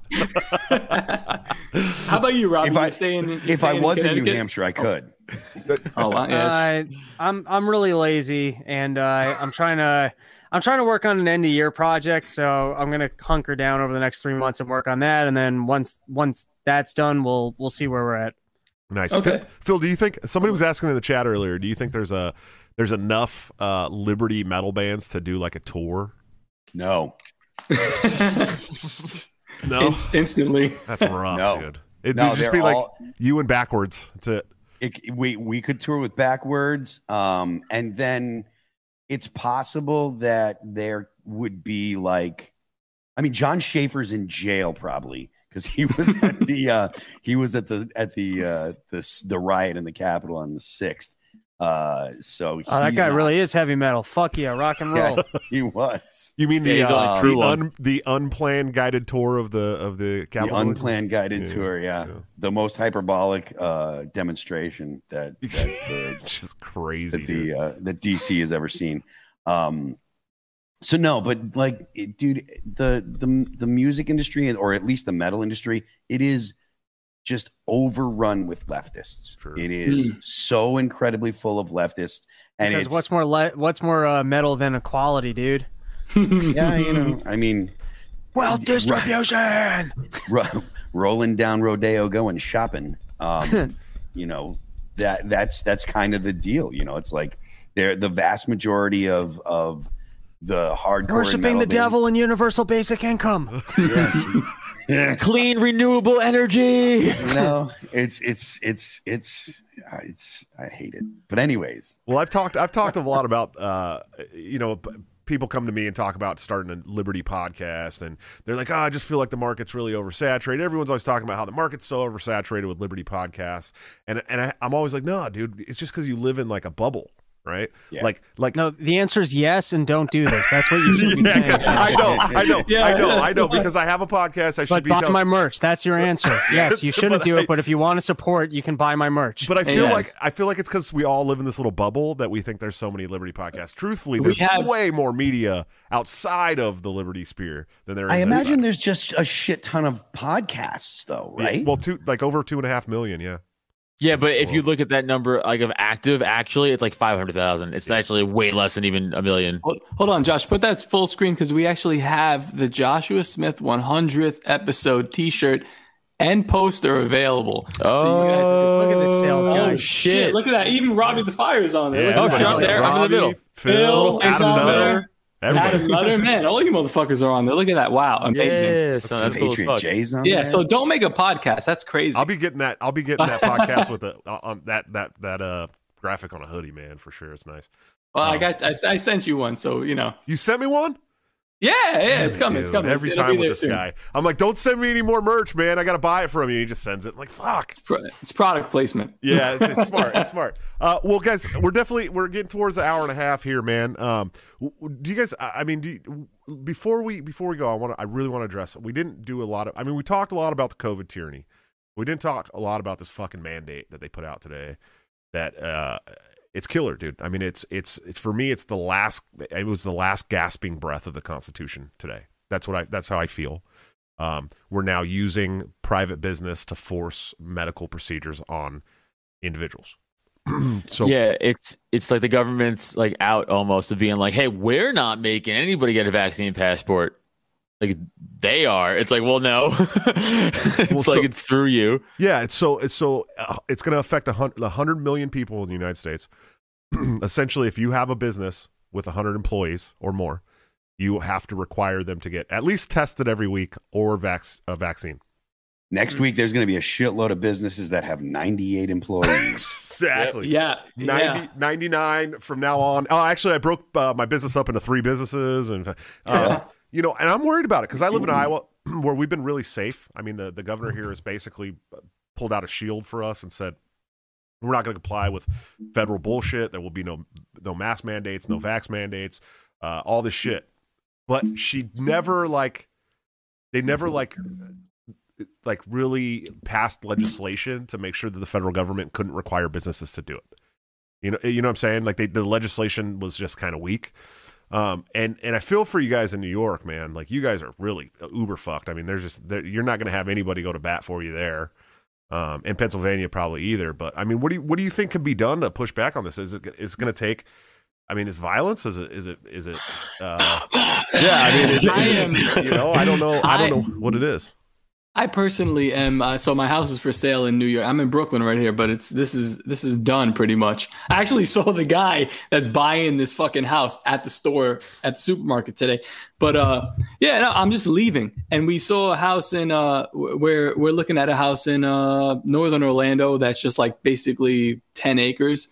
How about you, Rob? If You I stay in, you if stay I was in New Connecticut? Hampshire, I could. Oh, wow, yes. Uh, I'm I'm really lazy, and uh, I'm trying to I'm trying to work on an end of year project. So I'm gonna hunker down over the next three months and work on that, and then once once that's done, we'll we'll see where we're at. Nice. Okay. Phil, Phil, do you think somebody was asking in the chat earlier? Do you think there's a there's enough uh, Liberty metal bands to do like a tour? No. No, Inst- instantly. that's rough, No. dude. It'd No, just they're be like all- you and backwards. That's it. It, we we could tour with Backwards, um, and then it's possible that there would be like, I mean, John Schaefer's in jail probably because he was at the uh, he was at the at the uh, the the riot in the Capitol on the sixth. Uh, so Oh, that he's guy not- really is heavy metal. Fuck yeah, rock and roll. yeah, he was You mean the Yeah, he's only uh, true the, one. un, the unplanned guided tour of the of the the Capitol? unplanned guided Yeah, tour. Yeah. yeah. The most hyperbolic uh, demonstration that that the, Just crazy. that dude. the uh, that D C has ever seen. Um, so no, but like, it, dude, the the the music industry, or at least the metal industry, it is just overrun with leftists. Sure. It is so incredibly full of leftists, and Because it's what's more le- what's more uh, metal than equality, dude? yeah, you know, I mean, Wealth distribution. ro- rolling down Rodeo, going shopping. Um, you know, that that's that's kind of the deal. You know, it's like they're the vast majority of of the hardcore Worshipping metal the bands- devil and universal basic income. Yes. Yeah. Clean, renewable energy. You know, it's it's it's it's uh, it's I hate it. But anyways, Well, I've talked. I've talked a lot about. Uh, you know, p- people come to me and talk about starting a Liberty podcast, and they're like, "Oh, I just feel like the market's really oversaturated." Everyone's always talking about how the market's so oversaturated with Liberty podcasts, and and I, I'm always like, "No, dude, it's just because you live in like a bubble." Right? Yeah. Like, like No, the answer is yes, and don't do this. That's what you should be saying. I know, I know, Yeah, I know, I that's know, why- because I have a podcast. I should But be buy telling- my merch. That's your answer. Yes, you shouldn't But do I- it, but if you want to support, you can buy my merch. But I feel Yeah. like I feel like it's because we all live in this little bubble that we think there's so many Liberty podcasts. Truthfully, We there's have- way more media outside of the Liberty sphere than there is. I imagine inside. there's just a shit ton of podcasts, though, Yeah, right? well, two like over two and a half million. Yeah. Yeah, but if you look at that number, like of active, actually, it's like five hundred thousand. It's actually way less than even a million. Hold, hold on, Josh. Put that full screen because we actually have the Joshua Smith one hundredth episode T-shirt and poster available. Oh, you guys look at this sales guy. Oh shit! Look at that. Even Robbie the Fire is on there. Look Oh, at shit, that. I'm there. I'm in the Robbie, middle. Phil, Phil is Adam on Nutter, there. everybody. Adam Nutter, man, all you motherfuckers are on there. Look at that. Wow, amazing. Yeah, Yeah, so that's cool as Patriot fuck. J's on yeah there. so don't make a podcast. That's crazy. I'll be getting that. I'll be getting that podcast with the on that that that uh graphic on a hoodie, man, for sure. It's nice. well, I got. I, I sent you one, so you know. You sent me one. Yeah, yeah, it's coming. It's Dude, coming. every It'll time be with there this soon. guy. I'm like, don't send me any more merch, man. I got to buy it from you. He just sends it. I'm like, fuck. It's pro- It's product placement. Yeah, it's, it's smart. It's smart. Uh, well, guys, we're definitely we're getting towards the hour and a half here, man. Um, w- w- do you guys? I I mean, do you, before we before we go, I want to. I really want to address. We didn't do a lot of. I mean, we talked a lot about the COVID tyranny. We didn't talk a lot about this fucking mandate that they put out today. That uh, it's killer, dude. I mean, it's it's it's for me. It's the last. It was the last gasping breath of the Constitution today. That's what I. That's how I feel. Um, we're now using private business to force medical procedures on individuals. So yeah, it's it's like the government's like out almost of being like, hey, we're not making anybody get a vaccine passport. Like they are. It's like, well, no. It's Well, like so- it's through you. yeah, it's so it's so uh, it's going to affect a hundred, a hundred million people in the United States. Essentially, if you have a business with a hundred employees or more, you have to require them to get at least tested every week or vac- a vaccine. Next week, there's going to be a shitload of businesses that have ninety-eight employees. Exactly. Yeah, ninety, yeah. ninety-nine from now on. Oh, actually, I broke uh, my business up into three businesses, and uh, Yeah. you know, and I'm worried about it because I live in Iowa, where we've been really safe. I mean, the the governor here has basically pulled out a shield for us and said we're not going to comply with federal bullshit. There will be no no mask mandates, no vax mandates, uh, all this shit. but she never like they never like like really passed legislation to make sure that the federal government couldn't require businesses to do it. You know, you know what I'm saying? Like they, the legislation was just kind of weak. Um, and, and I feel for you guys in New York, man. Like you guys are really uber fucked. I mean, there's just, there, you're not going to have anybody go to bat for you there. Um, in Pennsylvania probably either. But I mean, what do you, what do you think can be done to push back on this? Is it, it's going to take, I mean, is violence? Is it, is it, is it, uh, yeah, I mean, is it, I is am, it, you know, I don't know. I don't I, know what it is. I personally am. Uh, so my house is for sale in New York. I'm in Brooklyn right here, but it's this is this is done pretty much. I actually saw the guy that's buying this fucking house at the store at the supermarket today. But uh, yeah, no, I'm just leaving, and we saw a house in uh, where we're looking at a house in uh, northern Orlando that's just like basically ten acres,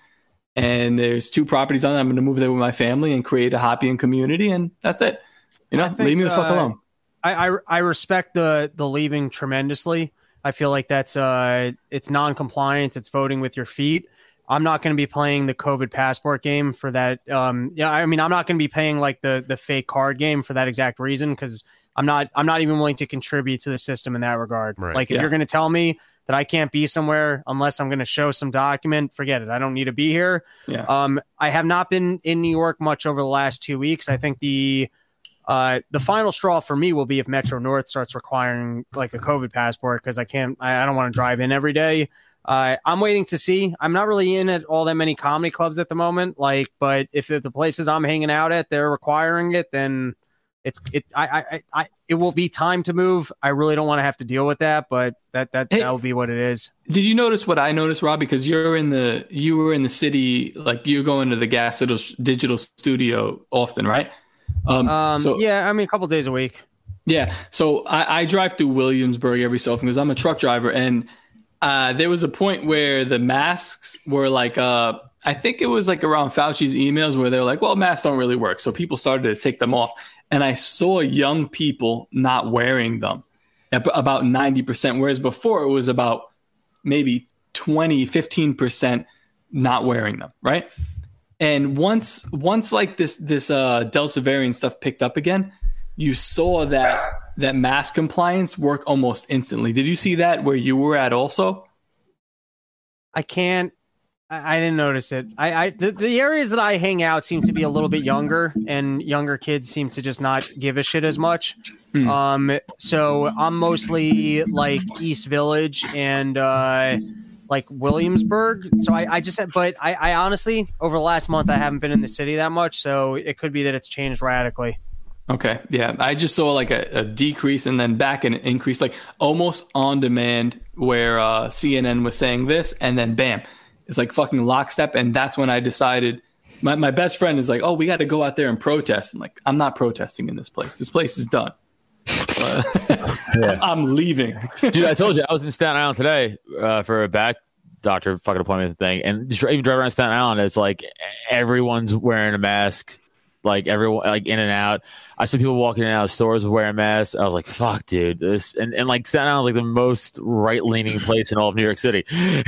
and there's two properties on it. I'm going to move there with my family and create a hobby and community, and that's it. You know, think, leave me the fuck uh, alone. I, I I respect the the leaving tremendously. I feel like that's uh it's non-compliance. It's voting with your feet. I'm not going to be playing the COVID passport game for that. Um, yeah, I mean, I'm not going to be paying like the the fake card game for that exact reason because I'm not I'm not even willing to contribute to the system in that regard. Right. Like if Yeah. you're going to tell me that I can't be somewhere unless I'm going to show some document, forget it. I don't need to be here. Yeah. Um, I have not been in New York much over the last two weeks. I think the Uh, the final straw for me will be if Metro North starts requiring like a COVID passport because I can't, I, I don't want to drive in every day. Uh, I'm waiting to see. I'm not really in at all that many comedy clubs at the moment. Like, but if, if the places I'm hanging out at they're requiring it, then it's it. I I I it will be time to move. I really don't want to have to deal with that, but that that Hey. that will be what it is. Did you notice what I noticed, Rob? Because you're in the you were in the city, like you're going to the Gas Digital Studio often, right? Um, Um, so yeah, I mean a couple days a week. yeah, so I, I drive through Williamsburg every so often because I'm a truck driver, and uh, there was a point where the masks were like, uh, I think it was like around Fauci's emails where they're like, well, masks don't really work, so people started to take them off, and I saw young people not wearing them, ab- about ninety percent, whereas before it was about maybe twenty, fifteen percent not wearing them, right? And once, once like this, this uh, Delta variant stuff picked up again, you saw that that mask compliance work almost instantly. Did you see that where you were at also? I can't. I, I didn't notice it. I, I the, the areas that I hang out seem to be a little bit younger, and younger kids seem to just not give a shit as much. Hmm. Um, so I'm mostly like East Village and uh, like Williamsburg. So I, I just, but I, I honestly, over the last month, I haven't been in the city that much. So it could be that it's changed radically. Okay. Yeah. I just saw like a, a decrease and then back an increase, like almost on demand where uh, C N N was saying this and then bam, it's like fucking lockstep. And that's when I decided my, my best friend is like, oh, we got to go out there and protest. I'm like, I'm not protesting in this place. This place is done. Uh, Yeah. I'm leaving. Dude, I told you I was in Staten Island today uh, for a back doctor fucking appointment thing, and just even driving around Staten Island, it's like everyone's wearing a mask, like everyone, like in and out. I saw people walking in and out of stores wearing masks. I was like, "Fuck, dude!" This and, and like Staten Island's like the most right leaning place in all of New York City.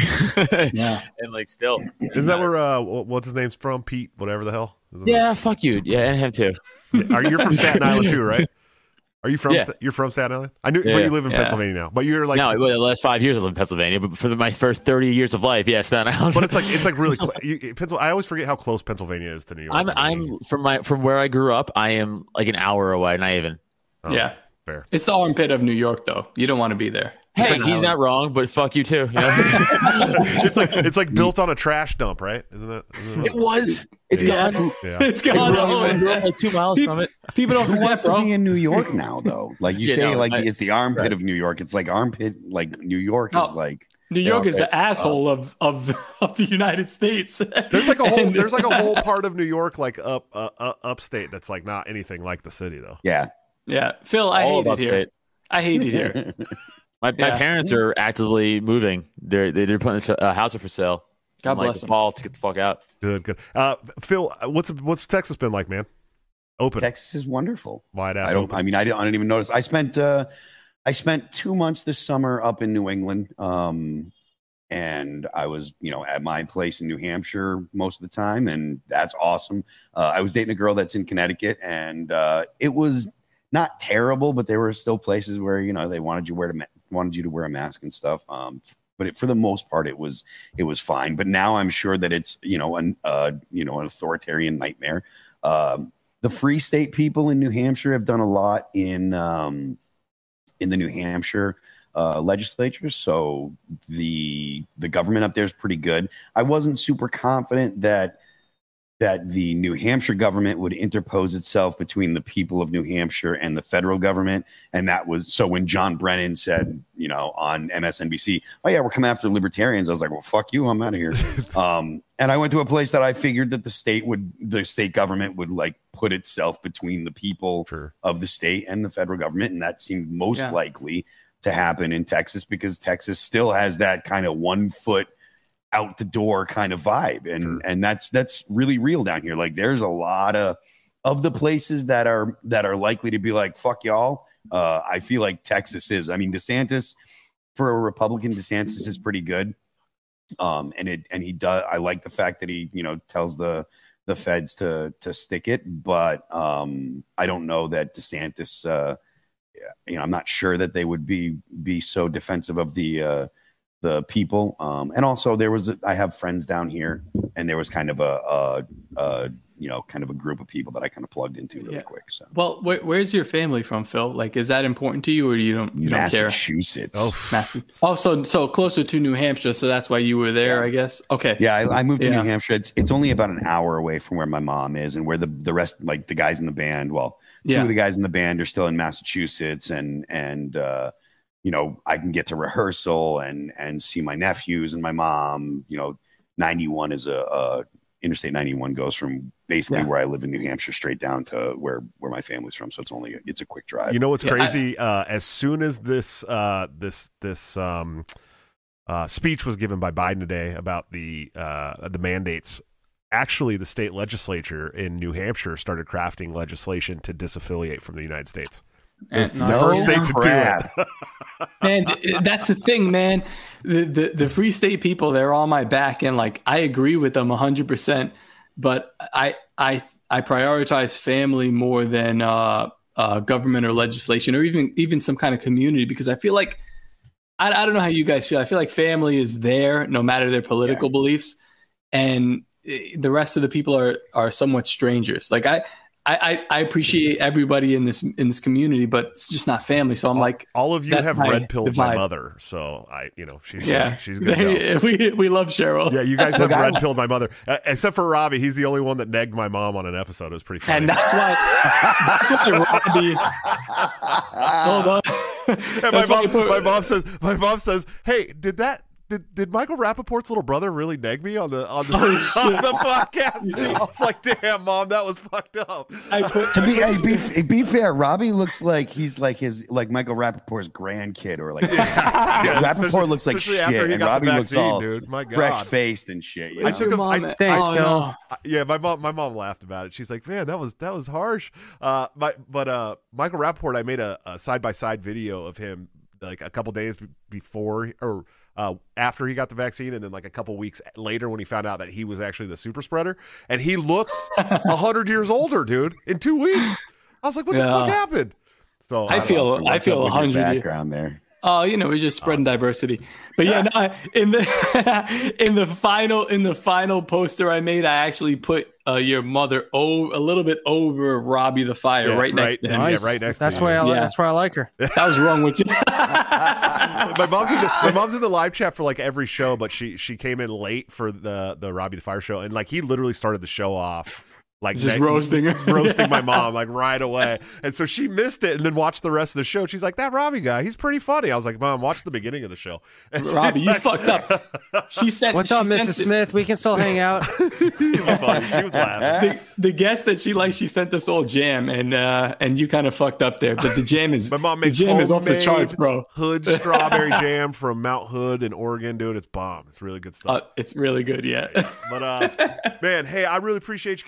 Yeah, and like still, Isn't that where uh, what's his name's from? Pete, whatever the hell. Isn't yeah, fuck you, yeah, and him too. it? Are you from Staten Island too, right? Are you from? Yeah. Sta- you're from Staten Island. I knew, Yeah, but you live in yeah. Pennsylvania now. But you're like, no, well, the last five years I lived in Pennsylvania, but for the, my first thirty years of life, yeah, Staten Island. but it's like it's like really. Cl- you, Pencil- I always forget how close Pennsylvania is to New York. I'm I'm from my from where I grew up. I am like an hour away, not even. Oh, yeah. fair. It's the armpit of New York, though. You don't want to be there. Hey, It's he's like- not wrong, but fuck you too. You know? It's like it's like built on a trash dump, right? Isn't that? Isn't It was. It's Yeah. gone. Yeah. It's I gone. grew up- I Oh, grew up like two miles from it. people don't Who forget, wants to bro. be in New York now, though? Like you Yeah, say, no, like I- it's the armpit of New York. It's like armpit, like New York No. is like. New York Yeah, is the okay. asshole of, of of the United States. There's like a whole And- there's like a whole part of New York like up uh, uh, upstate that's like not anything like the city though. Yeah. yeah, Phil, I All hate of it here. upstate. I hate it here. My, my Yeah. parents are actively moving. They're they're putting this uh, house up for sale. God in, like, bless the them. fall to get the fuck out. Good, good. Uh, Phil, what's what's Texas been like, man? Open, Texas is wonderful. wide ass. I don't. open. I mean, I didn't, I didn't even notice. I spent. Uh, I spent two months this summer up in New England, um, and I was, you know, at my place in New Hampshire most of the time, and that's awesome. Uh, I was dating a girl that's in Connecticut, and uh, it was not terrible, but there were still places where, you know, they wanted you wear to wanted you to wear a mask and stuff. Um, but it, for the most part, it was it was fine. But now I'm sure that it's, you know, an uh, you know, an authoritarian nightmare. Um, the Free State people in New Hampshire have done a lot in um, in the New Hampshire uh, legislature. So the the government up there is pretty good. I wasn't super confident that that the New Hampshire government would interpose itself between the people of New Hampshire and the federal government. And that was, so when John Brennan said, you know, on M S N B C, oh yeah, we're coming after libertarians, I was like, well, fuck you, I'm out of here. um, and I went to a place that I figured that the state would, the state government would like put itself between the people sure. of the state and the federal government. And that seemed most yeah. likely to happen in Texas, because Texas still has that kind of one foot out the door kind of vibe. And, sure. and that's, that's really real down here. Like there's a lot of, of the places that are, that are likely to be like, fuck y'all. Uh, I feel like Texas is, I mean, DeSantis for a Republican, DeSantis is pretty good. Um, and it, and he does, I like the fact that he, you know, tells the, the feds to, to stick it. But um, I don't know that DeSantis, uh, you know, I'm not sure that they would be, be so defensive of the, uh, the people. Um, and also there was, a, I have friends down here, and there was kind of a, a, a, you know, kind of a group of people that I kind of plugged into really yeah. quick. So, well, where, where's your family from, Phil? Like, is that important to you, or you don't, you don't care? Massachusetts. Oh, Massachusetts. Oh, so, so closer to New Hampshire. So that's why you were there, yeah. I guess. Okay. Yeah. I, I moved to yeah. New Hampshire. It's, it's only about an hour away from where my mom is, and where the, the rest, like the guys in the band, well, two yeah. of the guys in the band are still in Massachusetts, and, and, uh, you know, I can get to rehearsal and and see my nephews and my mom. You know, ninety-one is a, a Interstate ninety-one goes from basically yeah. where I live in New Hampshire straight down to where where my family's from. So it's only it's a quick drive. You know what's yeah, crazy? I, uh, as soon as this uh, this this um, uh, speech was given by Biden today about the uh, the mandates, actually the state legislature in New Hampshire started crafting legislation to disaffiliate from the United States. And the no first state to do it. Man, that's the thing, man. The, the the Free State people, they're on my back, and like I agree with them one hundred percent. But I I I prioritize family more than uh, uh, government or legislation, or even even some kind of community, because I feel like I, I don't know how you guys feel. I feel like family is there no matter their political yeah. beliefs, and the rest of the people are are somewhat strangers. Like I. I, I appreciate everybody in this in this community, but it's just not family. So I'm all, like, all of you have red pilled my mother, so I, you know, she's yeah, she's good. we we love Cheryl. Yeah, you guys have red pilled my mother, uh, except for Robbie. He's the only one that negged my mom on an episode. It was pretty funny, and that's why that's why Robbie. Hold on. And my mom, put, my mom says, my mom says, hey, did that? Did, did Michael Rappaport's little brother really neg me on the on the, oh, on the podcast? I was like, damn, Mom, that was fucked up. I put, to be, hey, be be fair, Robbie looks like he's like his like Michael Rappaport's grandkid, or like yeah, yeah, Rappaport looks like shit, and Robbie vaccine, looks all dude. My God. fresh faced and shit. You know? I took him. I, Thanks, I, Phil. No. Yeah, my mom my mom laughed about it. She's like, man, that was that was harsh. Uh, my but uh, Michael Rappaport, I made a side by side video of him like a couple days before or. Uh, after he got the vaccine, and then like a couple weeks later when he found out that he was actually the super spreader, and he looks a hundred years older, dude, in two weeks. I was like, what yeah. the fuck happened? So I, I feel, know, so I feel a hundred background there. Oh, you know, we're just spreading oh. diversity. But yeah, no, in the in the final in the final poster I made, I actually put uh, your mother over, a little bit over Robbie the Fire, yeah, right next right, to him. Nice. Yeah, right next that's to why him. I yeah. that's why I like her. That was wrong with you. my mom's in the, my mom's in the live chat for like every show, but she she came in late for the the Robbie the Fire show, and like he literally started the show off. Like just that, roasting her, roasting my mom like right away, and so she missed it, and then watched the rest of the show. She's like, "That Robbie guy, he's pretty funny." I was like, "Mom, watch the beginning of the show." And Robbie, like, you fucked up. She said, "What's she up, Missus Smith? We can still hang out." It was funny. She was laughing. The, the guest that she liked, she sent us all jam, and uh, and you kind of fucked up there. But the jam is my mom makes the jam is off the charts, bro. Hood strawberry jam from Mount Hood in Oregon, dude. It's bomb. It's really good stuff. Uh, it's really good, yeah. yeah. But uh, man, hey, I really appreciate you guys all coming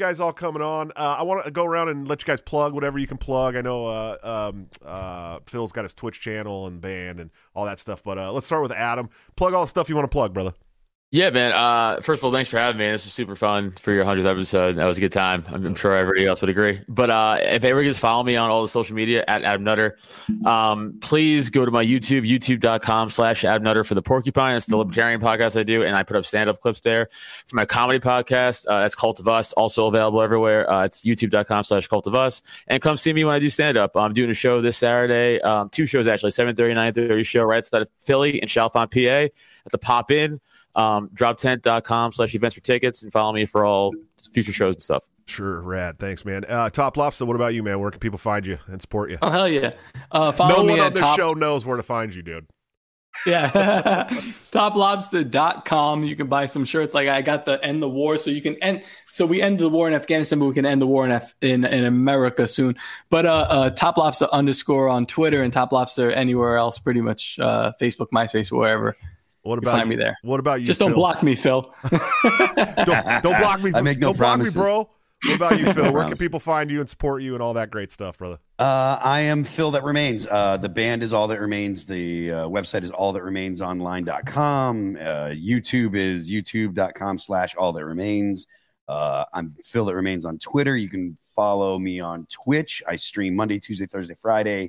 coming on. Uh, I want to go around and let you guys plug whatever you can plug. I know uh, um, uh, Phil's got his Twitch channel and band and all that stuff, but uh, let's start with Adam. Plug all the stuff you want to plug, brother. Yeah, man. Uh, first of all, thanks for having me. This was super fun for your hundredth episode. That was a good time. I'm, I'm sure everybody else would agree. But uh, if everybody just follow me on all the social media at Adam Nutter, um, please go to my YouTube, youtube.com slash Adam Nutter for the Porcupine. It's the libertarian podcast I do, and I put up stand-up clips there. For my comedy podcast, uh, that's Cult of Us, also available everywhere. Uh, it's youtube.com slash Cult of Us. And come see me when I do stand-up. I'm doing a show this Saturday, um, two shows actually, seven thirty, nine thirty show right outside of Philly in Chalfont, P A at the Pop In. Um, drop tent dot com slash events for tickets and follow me for all future shows and stuff. Sure, rad. Thanks, man. Uh, Top Lobster, what about you, man? Where can people find you and support you? Oh, hell yeah. Uh, follow no me one at on this top- show knows where to find you, dude. Yeah. top lobster dot com. You can buy some shirts. Like I got the end the war, so you can end. So we end the war in Afghanistan, but we can end the war in Af- in, in America soon. But uh, uh, Top Lobster underscore on Twitter and Top Lobster anywhere else, pretty much uh, Facebook, MySpace, wherever. What you about find you? me there? What about you? Just don't Phil? block me, Phil. don't, don't block me. I make no don't promises. block me, bro. What about you, Phil? Where can Promises. people find you and support you and all that great stuff, brother? Uh, I am Phil That Remains. Uh, the band is All That Remains. The uh, website is all that remains online dot com. Uh, YouTube is youtube.com slash all that remains. Uh, I'm Phil That Remains on Twitter. You can follow me on Twitch. I stream Monday, Tuesday, Thursday, Friday.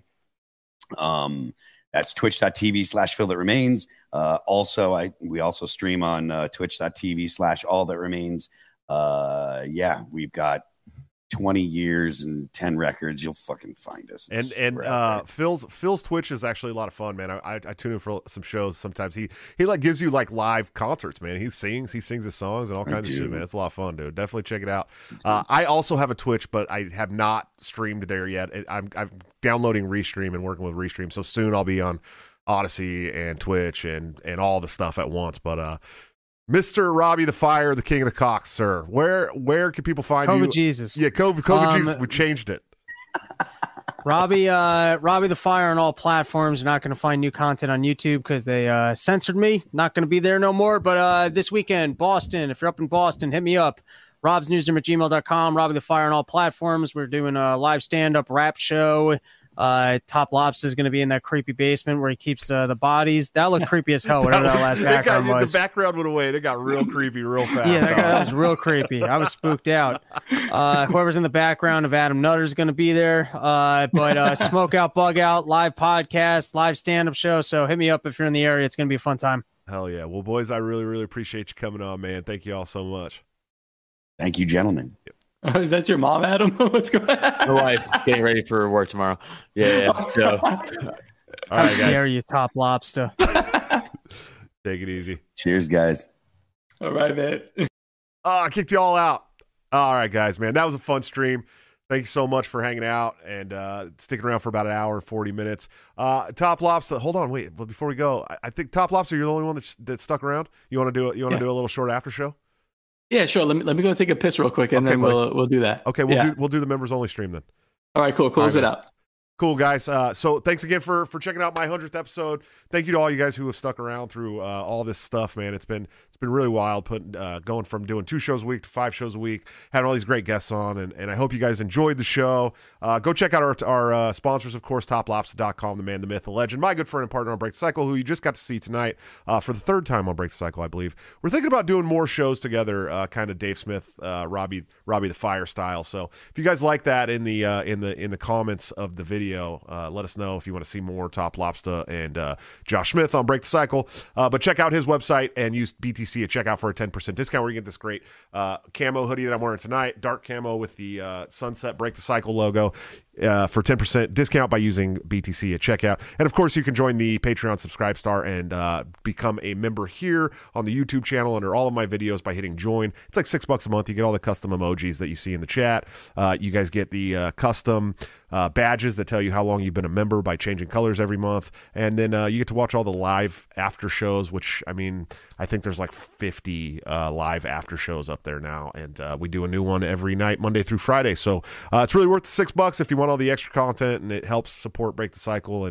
Um, that's twitch.tv slash Phil That Remains. Uh, also, I we also stream on uh, twitch.tv slash all that remains. Uh, yeah, we've got twenty years and ten records. You'll fucking find us. And It's- and we're out uh, there. Phil's Phil's Twitch is actually a lot of fun, man. I, I I tune in for some shows sometimes. He he like gives you like live concerts, man. He sings he sings his songs and all I kinds of do. shit, man. It's a lot of fun, dude. Definitely check it out. Uh, I also have a Twitch, but I have not streamed there yet. It, I'm I'm downloading Restream and working with Restream, so soon I'll be on Odyssey and Twitch and and all the stuff at once. But uh, Mister Robbie the Fire, the King of the Cocks, sir. Where where can people find COVID you? Jesus. Yeah, COVID, COVID Um, Jesus. We changed it. Robbie, uh, Robbie the Fire on all platforms. You're not going to find new content on YouTube because they uh, censored me. Not going to be there no more. But uh, this weekend, Boston. If you're up in Boston, hit me up. Rob's Newsroom at gmail dot com. Robbie the Fire on all platforms. We're doing a live stand-up rap show. Uh, Top Lobster is going to be in that creepy basement where he keeps uh, the bodies. That looked creepy as hell. Whatever that, was- last it got- background was. The background went away. It got real creepy real fast. Yeah, that, that was real creepy. I was spooked out. Uh, whoever's in the background of Adam Nutter is going to be there. Uh, but uh, Smoke Out, Bug Out, live podcast, live stand-up show. So hit me up if you're in the area. It's going to be a fun time. Hell yeah. Well, boys, I really, really appreciate you coming on, man. Thank you all so much. Thank you, gentlemen. Oh, is that your mom, Adam? What's going on? My wife getting ready for work tomorrow. Yeah, yeah. So All How right, dare guys. you, Top Lobster. Take it easy. Cheers, guys. All right, man. Oh, I kicked you all out. All right, guys, man. That was a fun stream. Thank you so much for hanging out and uh, sticking around for about an hour and forty minutes. Uh, Top Lobster, hold on, wait. But before we go, I, I think Top Lobster, you're the only one that, that stuck around. You want to do it? You want to Yeah. do a little short after show? Yeah, sure. Let me let me go take a piss real quick, and Okay, then buddy. we'll we'll do that. Okay, we'll Yeah. do we'll do the members only stream then. All right, cool. Close All it right, out. Cool, guys. Uh, so thanks again for for checking out my hundredth episode. Thank you to all you guys who have stuck around through uh, all this stuff, man. It's been it's been really wild putting uh, going from doing two shows a week to five shows a week, having all these great guests on, and, and I hope you guys enjoyed the show. Uh, go check out our our uh, sponsors, of course, top lobster dot com, the man, the myth, the legend, my good friend and partner on Break the Cycle, who you just got to see tonight uh, for the third time on Break the Cycle, I believe. We're thinking about doing more shows together, uh, kind of Dave Smith, uh, Robbie Robbie the Fire style. So if you guys like that in the uh, in the in the comments of the video, uh, let us know if you want to see more Top Lobster and uh, Josh Smith on Break the Cycle. Uh, but check out his website and use B T C at checkout for a ten percent discount where you get this great uh, camo hoodie that I'm wearing tonight, dark camo with the uh, Sunset Break the Cycle logo. Uh, for ten percent discount by using B T C at checkout. And of course, you can join the Patreon Subscribe Star and uh, become a member here on the YouTube channel under all of my videos by hitting join. It's like six bucks a month. You get all the custom emojis that you see in the chat. Uh, you guys get the uh, custom uh, badges that tell you how long you've been a member by changing colors every month. And then uh, you get to watch all the live after shows, which, I mean, I think there's like fifty uh, live after shows up there now. And uh, we do a new one every night, Monday through Friday. So uh, it's really worth the six bucks if you want all the extra content, and it helps support Break the Cycle and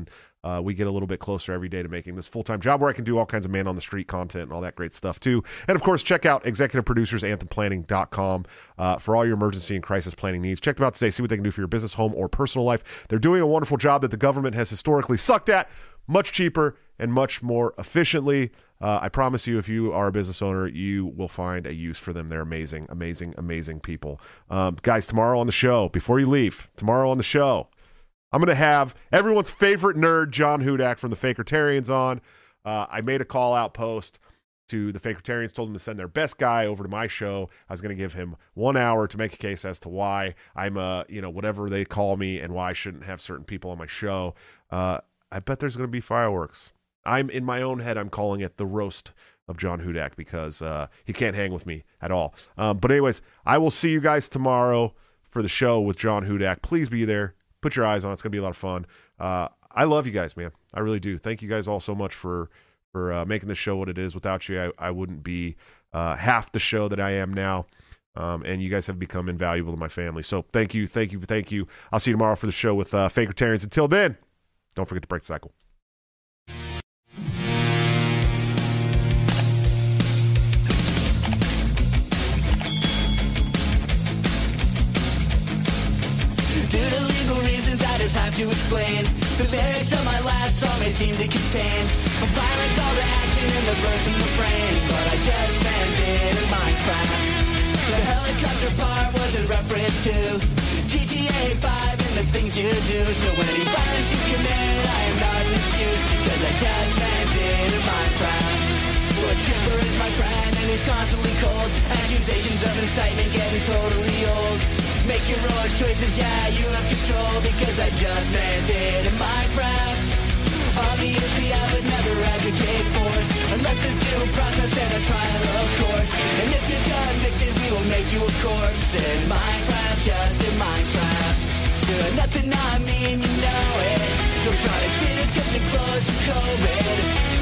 uh, we get a little bit closer every day to making this full-time job where I can do all kinds of man-on-the-street content and all that great stuff too. And, of course, check out executive producers anthem planning dot com uh, for all your emergency and crisis planning needs. Check them out today. See what they can do for your business, home, or personal life. They're doing a wonderful job that the government has historically sucked at, much cheaper and much more efficiently. Uh, I promise you, if you are a business owner, you will find a use for them. They're amazing, amazing, amazing people. Um, guys, tomorrow on the show, before you leave, tomorrow on the show, I'm going to have everyone's favorite nerd, John Hudak from the Fakertarians on. Uh, I made a call-out post to the Fakertarians, told them to send their best guy over to my show. I was going to give him one hour to make a case as to why I'm, uh, you know, whatever they call me and why I shouldn't have certain people on my show. Uh, I bet there's going to be fireworks. I'm in my own head, I'm calling it the roast of John Hudak because uh, he can't hang with me at all. Um, but anyways, I will see you guys tomorrow for the show with John Hudak. Please be there. Put your eyes on it. It's going to be a lot of fun. Uh, I love you guys, man. I really do. Thank you guys all so much for for uh, making the show what it is. Without you, I, I wouldn't be uh, half the show that I am now. Um, and you guys have become invaluable to my family. So thank you, thank you, thank you. I'll see you tomorrow for the show with uh, Fakertarians. Until then, don't forget to break the cycle. Due to legal reasons, I just have to explain. The lyrics of my last song may seem to contain a violent call to action in the verse and refrain, but I just meant it in Minecraft. The helicopter part was in reference to G T A five and the things you do. So when any violence you commit, I am not an excuse, because I just meant it in Minecraft. A tripper is my friend and he's constantly cold. Accusations of incitement getting totally old. Make your own choices, yeah, you have control, because I just meant it in Minecraft. Obviously I would never advocate force, unless there's due process and a trial, of course. And if you're convicted, we will make you a corpse in Minecraft, just in Minecraft. You're nothing I mean, you know it. Your product is cause you're close to COVID.